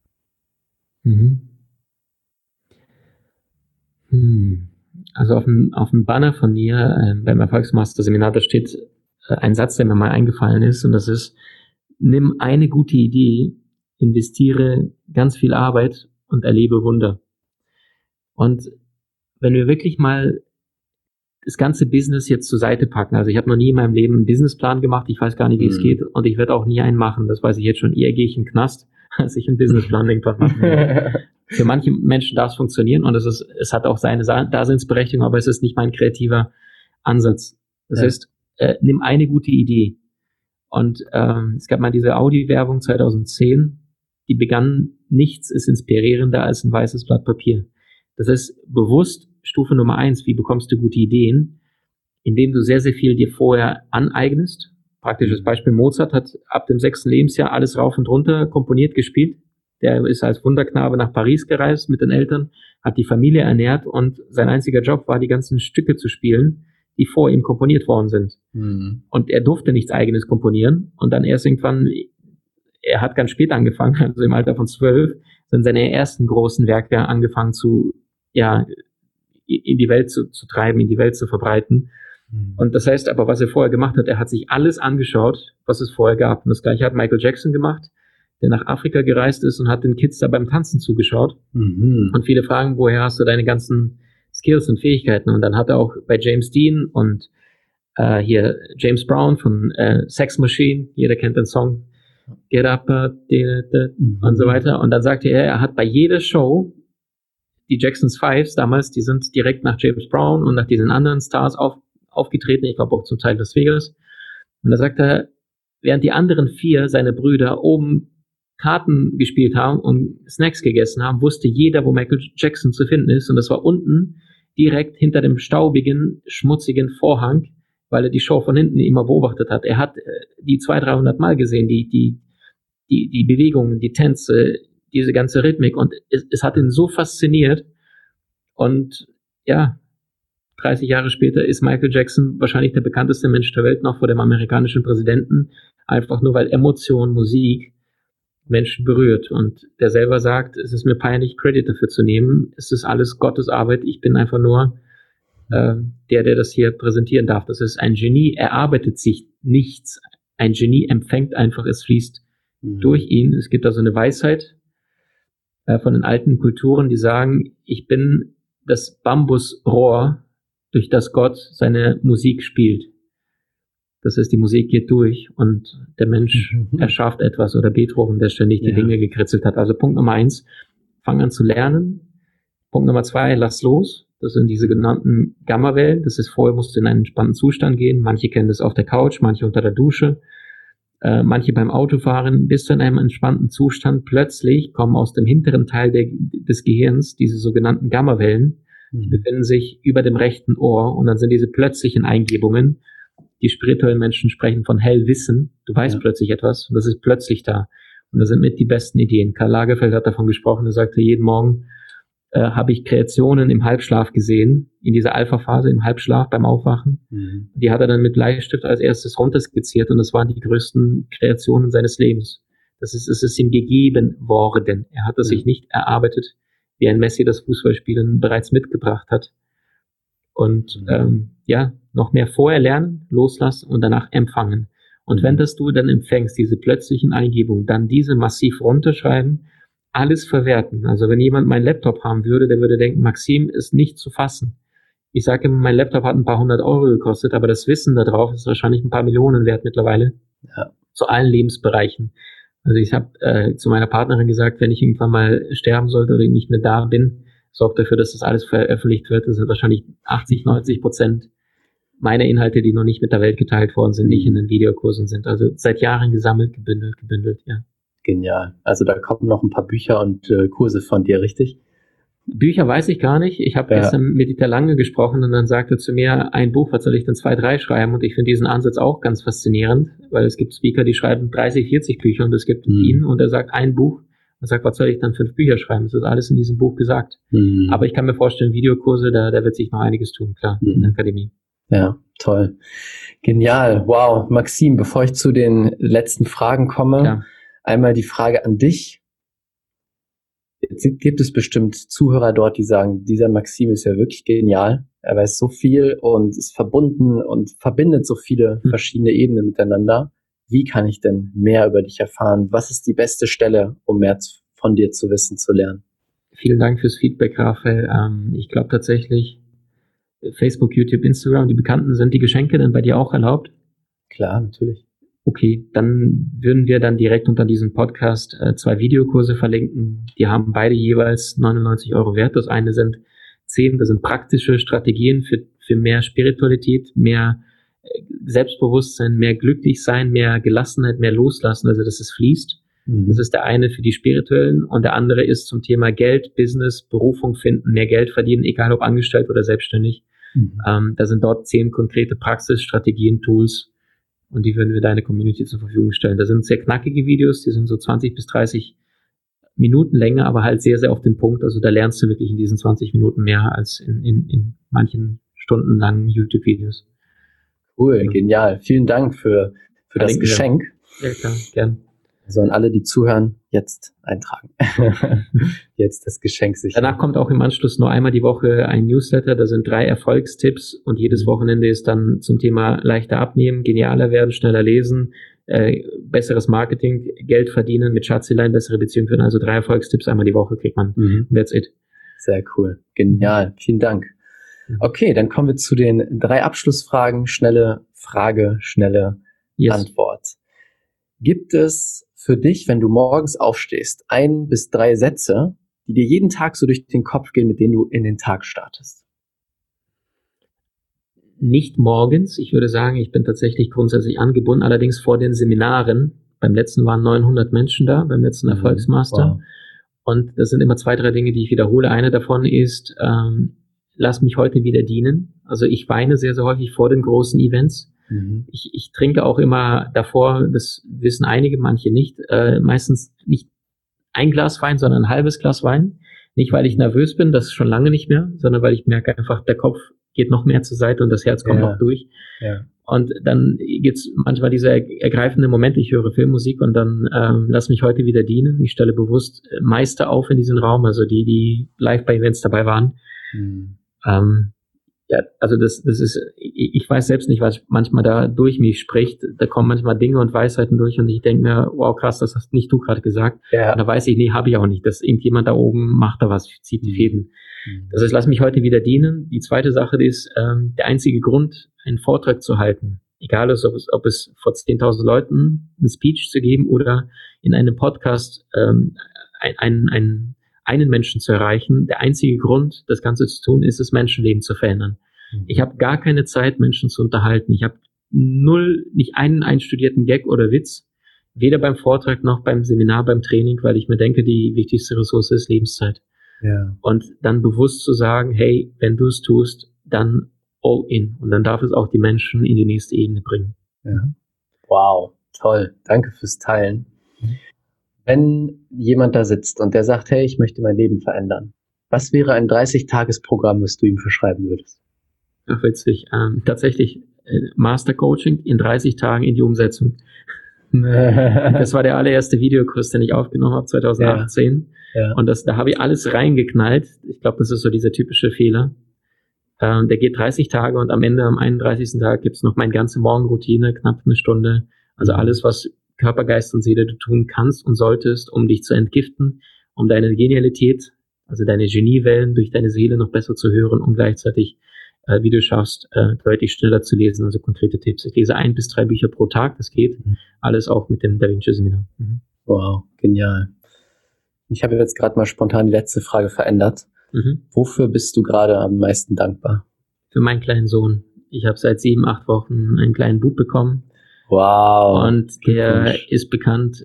[SPEAKER 2] Also auf dem Banner von mir beim Erfolgsmaster-Seminar, da steht ein Satz, der mir mal eingefallen ist, und das ist: Nimm eine gute Idee, investiere ganz viel Arbeit und erlebe Wunder. Und wenn wir wirklich mal das ganze Business jetzt zur Seite packen, also ich habe noch nie in meinem Leben einen Businessplan gemacht, ich weiß gar nicht, wie es geht, und ich werde auch nie einen machen, das weiß ich jetzt schon. Eher gehe ich in den Knast, als ich einen Businessplan irgendwann mache. Für manche Menschen darf es funktionieren, und es hat auch seine Daseinsberechtigung, aber es ist nicht mein kreativer Ansatz. Das heißt, nimm eine gute Idee. Und es gab mal diese Audi-Werbung 2010, die begann: Nichts ist inspirierender als ein weißes Blatt Papier. Das heißt, bewusst Stufe Nummer 1, wie bekommst du gute Ideen? Indem du sehr, sehr viel dir vorher aneignest. Praktisches Beispiel: Mozart hat ab dem 6. Lebensjahr alles rauf und runter komponiert, gespielt. Der ist als Wunderknabe nach Paris gereist mit den Eltern, hat die Familie ernährt, und sein einziger Job war, die ganzen Stücke zu spielen, die vor ihm komponiert worden sind. Und er durfte nichts Eigenes komponieren, und dann erst irgendwann, er hat ganz spät angefangen, also im Alter von 12, sind seine ersten großen Werke angefangen in die Welt zu treiben, in die Welt zu verbreiten. Und das heißt aber, was er vorher gemacht hat, er hat sich alles angeschaut, was es vorher gab. Und das Gleiche hat Michael Jackson gemacht, der nach Afrika gereist ist und hat den Kids da beim Tanzen zugeschaut. Und viele fragen, woher hast du deine ganzen Skills und Fähigkeiten? Und dann hat er auch bei James Dean und hier James Brown von Sex Machine, jeder kennt den Song, Get Up, und so weiter. Und dann sagte er hat bei jeder Show die Jackson's Fives damals, die sind direkt nach James Brown und nach diesen anderen Stars aufgetreten, ich glaube auch zum Teil Las Vegas. Und da sagt er, während die anderen 4, seine Brüder, oben Karten gespielt haben und Snacks gegessen haben, wusste jeder, wo Michael Jackson zu finden ist. Und das war unten direkt hinter dem staubigen, schmutzigen Vorhang, weil er die Show von hinten immer beobachtet hat. Er hat die 200-300 Mal gesehen, die Bewegungen, die Tänze, diese ganze Rhythmik. Und es hat ihn so fasziniert. Und ja, 30 Jahre später ist Michael Jackson wahrscheinlich der bekannteste Mensch der Welt, noch vor dem amerikanischen Präsidenten. Einfach nur, weil Emotion, Musik Menschen berührt. Und der selber sagt, es ist mir peinlich, Credit dafür zu nehmen. Es ist alles Gottes Arbeit. Ich bin einfach nur der das hier präsentieren darf. Das ist ein Genie. Er arbeitet sich nichts. Ein Genie empfängt einfach, es fließt durch ihn. Es gibt also eine Weisheit von den alten Kulturen, die sagen, ich bin das Bambusrohr, durch das Gott seine Musik spielt. Das heißt, die Musik geht durch und der Mensch erschafft etwas, oder Beethoven, der ständig die Dinge gekritzelt hat. Also Punkt Nummer 1, fang an zu lernen. Punkt Nummer 2, lass los. Das sind diese genannten Gammawellen. Das ist vorher, musst du in einen entspannten Zustand gehen. Manche kennen das auf der Couch, manche unter der Dusche, manche beim Autofahren. Bist du in einem entspannten Zustand, plötzlich kommen aus dem hinteren Teil des Gehirns diese sogenannten Gammawellen, die befinden sich über dem rechten Ohr, und dann sind diese plötzlichen Eingebungen. Die spirituellen Menschen sprechen von Hellwissen. Du weißt plötzlich etwas und das ist plötzlich da. Und das sind mit die besten Ideen. Karl Lagerfeld hat davon gesprochen, er sagte, jeden Morgen habe ich Kreationen im Halbschlaf gesehen, in dieser Alpha-Phase, im Halbschlaf beim Aufwachen. Die hat er dann mit Bleistift als erstes runterskizziert und das waren die größten Kreationen seines Lebens. Es ist ihm gegeben worden. Er hat es sich nicht erarbeitet, wie ein Messi das Fußballspielen bereits mitgebracht hat. Und noch mehr vorher lernen, loslassen und danach empfangen. Und wenn das du dann empfängst, diese plötzlichen Eingebungen, dann diese massiv runterschreiben, alles verwerten. Also wenn jemand meinen Laptop haben würde, der würde denken, Maxim ist nicht zu fassen. Ich sage immer, mein Laptop hat ein paar 100 Euro gekostet, aber das Wissen da drauf ist wahrscheinlich ein paar Millionen wert mittlerweile. Ja. Zu allen Lebensbereichen. Also ich habe zu meiner Partnerin gesagt, wenn ich irgendwann mal sterben sollte oder nicht mehr da bin, sorgt dafür, dass das alles veröffentlicht wird. Das sind wahrscheinlich 80-90% meiner Inhalte, die noch nicht mit der Welt geteilt worden sind, nicht in den Videokursen sind. Also seit Jahren gesammelt, gebündelt, ja.
[SPEAKER 1] Genial. Also da kommen noch ein paar Bücher und Kurse von dir, richtig?
[SPEAKER 2] Bücher weiß ich gar nicht. Ich habe gestern mit Dieter Lange gesprochen und dann sagte zu mir, ein Buch, was soll ich denn 2, 3 schreiben? Und ich finde diesen Ansatz auch ganz faszinierend, weil es gibt Speaker, die schreiben 30, 40 Bücher und es gibt ihn und er sagt ein Buch. Er sagt, was soll ich dann 5 Bücher schreiben? Das ist alles in diesem Buch gesagt. Aber ich kann mir vorstellen, Videokurse, da wird sich noch einiges tun, klar, in der Akademie.
[SPEAKER 1] Ja, toll. Genial. Wow. Maxim, bevor ich zu den letzten Fragen komme, einmal die Frage an dich. Jetzt gibt es bestimmt Zuhörer dort, die sagen, dieser Maxim ist ja wirklich genial. Er weiß so viel und ist verbunden und verbindet so viele verschiedene Ebenen miteinander. Wie kann ich denn mehr über dich erfahren? Was ist die beste Stelle, um mehr von dir zu wissen, zu lernen?
[SPEAKER 2] Vielen Dank fürs Feedback, Raphael. Ich glaube tatsächlich, Facebook, YouTube, Instagram, die Bekannten, sind die Geschenke denn bei dir auch erlaubt?
[SPEAKER 1] Klar, natürlich.
[SPEAKER 2] Okay, dann würden wir dann direkt unter diesem Podcast 2 Videokurse verlinken. Die haben beide jeweils 99 Euro wert. Das eine sind 10, das sind praktische Strategien für mehr Spiritualität, mehr Selbstbewusstsein, mehr glücklich sein, mehr Gelassenheit, mehr loslassen, also dass es fließt. Das ist der eine für die Spirituellen und der andere ist zum Thema Geld, Business, Berufung finden, mehr Geld verdienen, egal ob angestellt oder selbstständig. Da sind dort 10 konkrete Praxisstrategien, Tools und die würden wir deine Community zur Verfügung stellen. Da sind sehr knackige Videos, die sind so 20 bis 30 Minuten Länge, aber halt sehr, sehr auf den Punkt. Also da lernst du wirklich in diesen 20 Minuten mehr als in manchen stundenlangen YouTube-Videos.
[SPEAKER 1] Cool, genial. Vielen Dank für das Geschenk.
[SPEAKER 2] Ja, klar, gern.
[SPEAKER 1] Also an alle, die zuhören, jetzt eintragen. Jetzt das Geschenk sichern.
[SPEAKER 2] Danach kommt auch im Anschluss nur einmal die Woche ein Newsletter. Da sind 3 Erfolgstipps und jedes Wochenende ist dann zum Thema leichter abnehmen, genialer werden, schneller lesen, besseres Marketing, Geld verdienen, mit Schatzilein bessere Beziehungen führen. Also 3 Erfolgstipps einmal die Woche kriegt man. That's it.
[SPEAKER 1] Sehr cool. Genial. Vielen Dank. Okay, dann kommen wir zu den 3 Abschlussfragen. Schnelle Frage, schnelle Antwort. Gibt es für dich, wenn du morgens aufstehst, 1 bis 3 Sätze, die dir jeden Tag so durch den Kopf gehen, mit denen du in den Tag startest?
[SPEAKER 2] Nicht morgens. Ich würde sagen, ich bin tatsächlich grundsätzlich angebunden, allerdings vor den Seminaren. Beim letzten waren 900 Menschen da, beim letzten Erfolgsmaster.
[SPEAKER 1] Wow.
[SPEAKER 2] Und das sind immer 2, 3 Dinge, die ich wiederhole. Eine davon ist, lass mich heute wieder dienen. Also ich weine sehr, sehr häufig vor den großen Events. Ich trinke auch immer davor, das wissen einige, manche nicht, meistens nicht ein Glas Wein, sondern ein halbes Glas Wein. Nicht, weil ich nervös bin, das schon lange nicht mehr, sondern weil ich merke einfach, der Kopf geht noch mehr zur Seite und das Herz kommt noch durch.
[SPEAKER 1] Ja.
[SPEAKER 2] Und dann gibt's manchmal diese ergreifende Momente, ich höre Filmmusik und dann lass mich heute wieder dienen. Ich stelle bewusst Meister auf in diesen Raum, also die live bei Events dabei waren. Ja, also das ist, ich weiß selbst nicht, was manchmal da durch mich spricht. Da kommen manchmal Dinge und Weisheiten durch und ich denke mir, wow, krass, das hast nicht du gerade gesagt.
[SPEAKER 1] Ja.
[SPEAKER 2] Und da weiß ich, nee, habe ich auch nicht. Dass irgendjemand da oben macht da was, zieht die Fäden. Das heißt, lass mich heute wieder dienen. Die zweite Sache ist, der einzige Grund, einen Vortrag zu halten, egal ob es vor 10.000 Leuten einen Speech zu geben oder in einem Podcast einen Menschen zu erreichen. Der einzige Grund, das Ganze zu tun, ist es, Menschenleben zu verändern. Ich habe gar keine Zeit, Menschen zu unterhalten. Ich habe nicht einen einstudierten Gag oder Witz, weder beim Vortrag noch beim Seminar, beim Training, weil ich mir denke, die wichtigste Ressource ist Lebenszeit.
[SPEAKER 1] Ja.
[SPEAKER 2] Und dann bewusst zu sagen, hey, wenn du es tust, dann all in. Und dann darf es auch die Menschen in die nächste Ebene bringen.
[SPEAKER 1] Ja. Wow, toll. Danke fürs Teilen. Wenn jemand da sitzt und der sagt, hey, ich möchte mein Leben verändern, was wäre ein 30-Tages-Programm, das du ihm verschreiben würdest?
[SPEAKER 2] Ach, witzig. Tatsächlich Master Coaching in 30 Tagen in die Umsetzung. Das war der allererste Videokurs, den ich aufgenommen habe, 2018.
[SPEAKER 1] Ja.
[SPEAKER 2] Und da habe ich alles reingeknallt. Ich glaube, das ist so dieser typische Fehler. Der geht 30 Tage und am Ende, am 31. Tag, gibt's noch meine ganze Morgenroutine, knapp eine Stunde. Also alles, was Körper, Geist und Seele du tun kannst und solltest, um dich zu entgiften, um deine Genialität, also deine Geniewellen durch deine Seele noch besser zu hören und gleichzeitig, wie du schaffst, deutlich schneller zu lesen, also konkrete Tipps. Ich lese 1 bis 3 Bücher pro Tag, das geht. Alles auch mit dem Da Vinci Seminar.
[SPEAKER 1] Wow, genial. Ich habe jetzt gerade mal spontan die letzte Frage verändert. Wofür bist du gerade am meisten dankbar?
[SPEAKER 2] Für meinen kleinen Sohn. Ich habe seit 7, 8 Wochen einen kleinen Bub bekommen.
[SPEAKER 1] Wow.
[SPEAKER 2] Und der ist benannt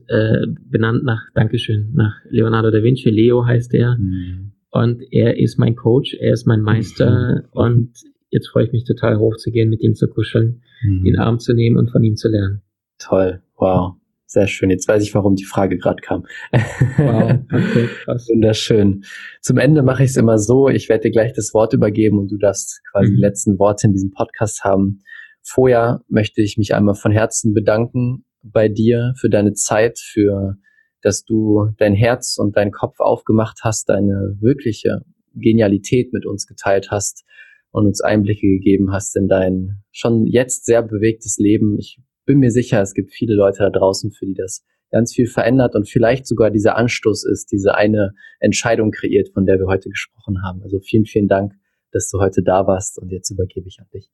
[SPEAKER 2] nach Leonardo da Vinci. Leo heißt er. Und er ist mein Coach, er ist mein Meister. Und jetzt freue ich mich total hochzugehen, mit ihm zu kuscheln, ihn in den Arm zu nehmen und von ihm zu lernen.
[SPEAKER 1] Toll, wow. Sehr schön. Jetzt weiß ich, warum die Frage gerade kam.
[SPEAKER 2] Wow, okay, krass.
[SPEAKER 1] Wunderschön. Zum Ende mache ich es immer so, ich werde dir gleich das Wort übergeben und du darfst quasi die letzten Worte in diesem Podcast haben. Vorher möchte ich mich einmal von Herzen bedanken bei dir für deine Zeit, dass du dein Herz und deinen Kopf aufgemacht hast, deine wirkliche Genialität mit uns geteilt hast und uns Einblicke gegeben hast in dein schon jetzt sehr bewegtes Leben. Ich bin mir sicher, es gibt viele Leute da draußen, für die das ganz viel verändert und vielleicht sogar dieser Anstoß ist, diese eine Entscheidung kreiert, von der wir heute gesprochen haben. Also vielen, vielen Dank, dass du heute da warst und jetzt übergebe ich an dich.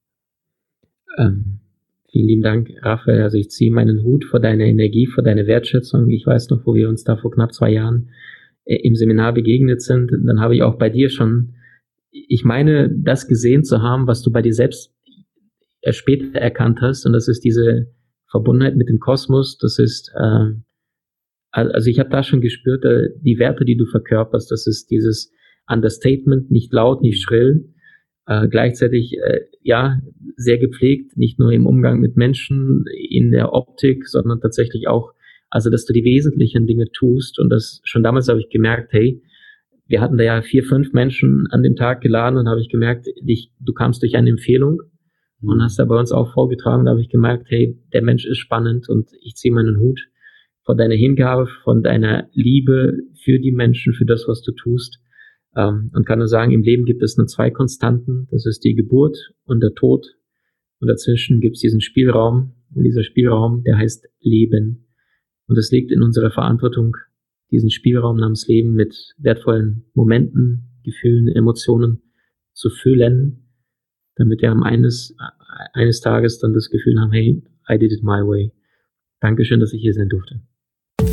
[SPEAKER 2] Vielen lieben Dank, Raphael. Also ich ziehe meinen Hut vor deiner Energie, vor deiner Wertschätzung. Ich weiß noch, wo wir uns da vor knapp 2 Jahren im Seminar begegnet sind. Dann habe ich auch bei dir schon, ich meine, das gesehen zu haben, was du bei dir selbst später erkannt hast. Und das ist diese Verbundenheit mit dem Kosmos. Das ist, also ich habe da schon gespürt, die Werte, die du verkörperst, das ist dieses Understatement, nicht laut, nicht schrill, gleichzeitig sehr gepflegt, nicht nur im Umgang mit Menschen, in der Optik, sondern tatsächlich auch, also dass du die wesentlichen Dinge tust. Und das schon damals habe ich gemerkt, hey, wir hatten da ja 4, 5 Menschen an dem Tag geladen und habe ich gemerkt, du kamst durch eine Empfehlung und hast da bei uns auch vorgetragen. Da habe ich gemerkt, hey, der Mensch ist spannend und ich ziehe meinen Hut von deiner Hingabe, von deiner Liebe für die Menschen, für das, was du tust. Und kann nur sagen, im Leben gibt es nur 2 Konstanten. Das ist die Geburt und der Tod. Und dazwischen gibt es diesen Spielraum. Und dieser Spielraum, der heißt Leben. Und es liegt in unserer Verantwortung, diesen Spielraum namens Leben mit wertvollen Momenten, Gefühlen, Emotionen zu füllen, damit wir eines Tages dann das Gefühl haben, hey, I did it my way. Dankeschön, dass ich hier sein durfte.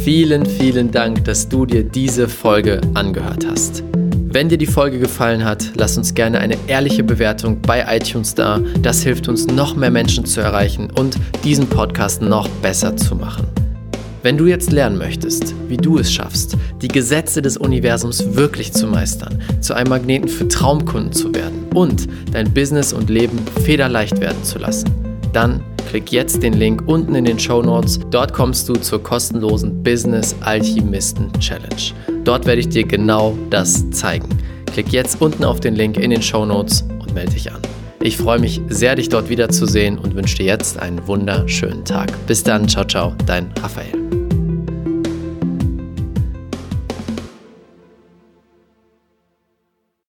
[SPEAKER 1] vielen, vielen Dank, dass du dir diese Folge angehört hast. Wenn dir die Folge gefallen hat, lass uns gerne eine ehrliche Bewertung bei iTunes da. Das hilft uns, noch mehr Menschen zu erreichen und diesen Podcast noch besser zu machen. Wenn du jetzt lernen möchtest, wie du es schaffst, die Gesetze des Universums wirklich zu meistern, zu einem Magneten für Traumkunden zu werden und dein Business und Leben federleicht werden zu lassen, dann klick jetzt den Link unten in den Shownotes. Dort kommst du zur kostenlosen Business Alchemisten Challenge. Dort werde ich dir genau das zeigen. Klick jetzt unten auf den Link in den Shownotes und melde dich an. Ich freue mich sehr, dich dort wiederzusehen und wünsche dir jetzt einen wunderschönen Tag. Bis dann, ciao, ciao, dein Raphael.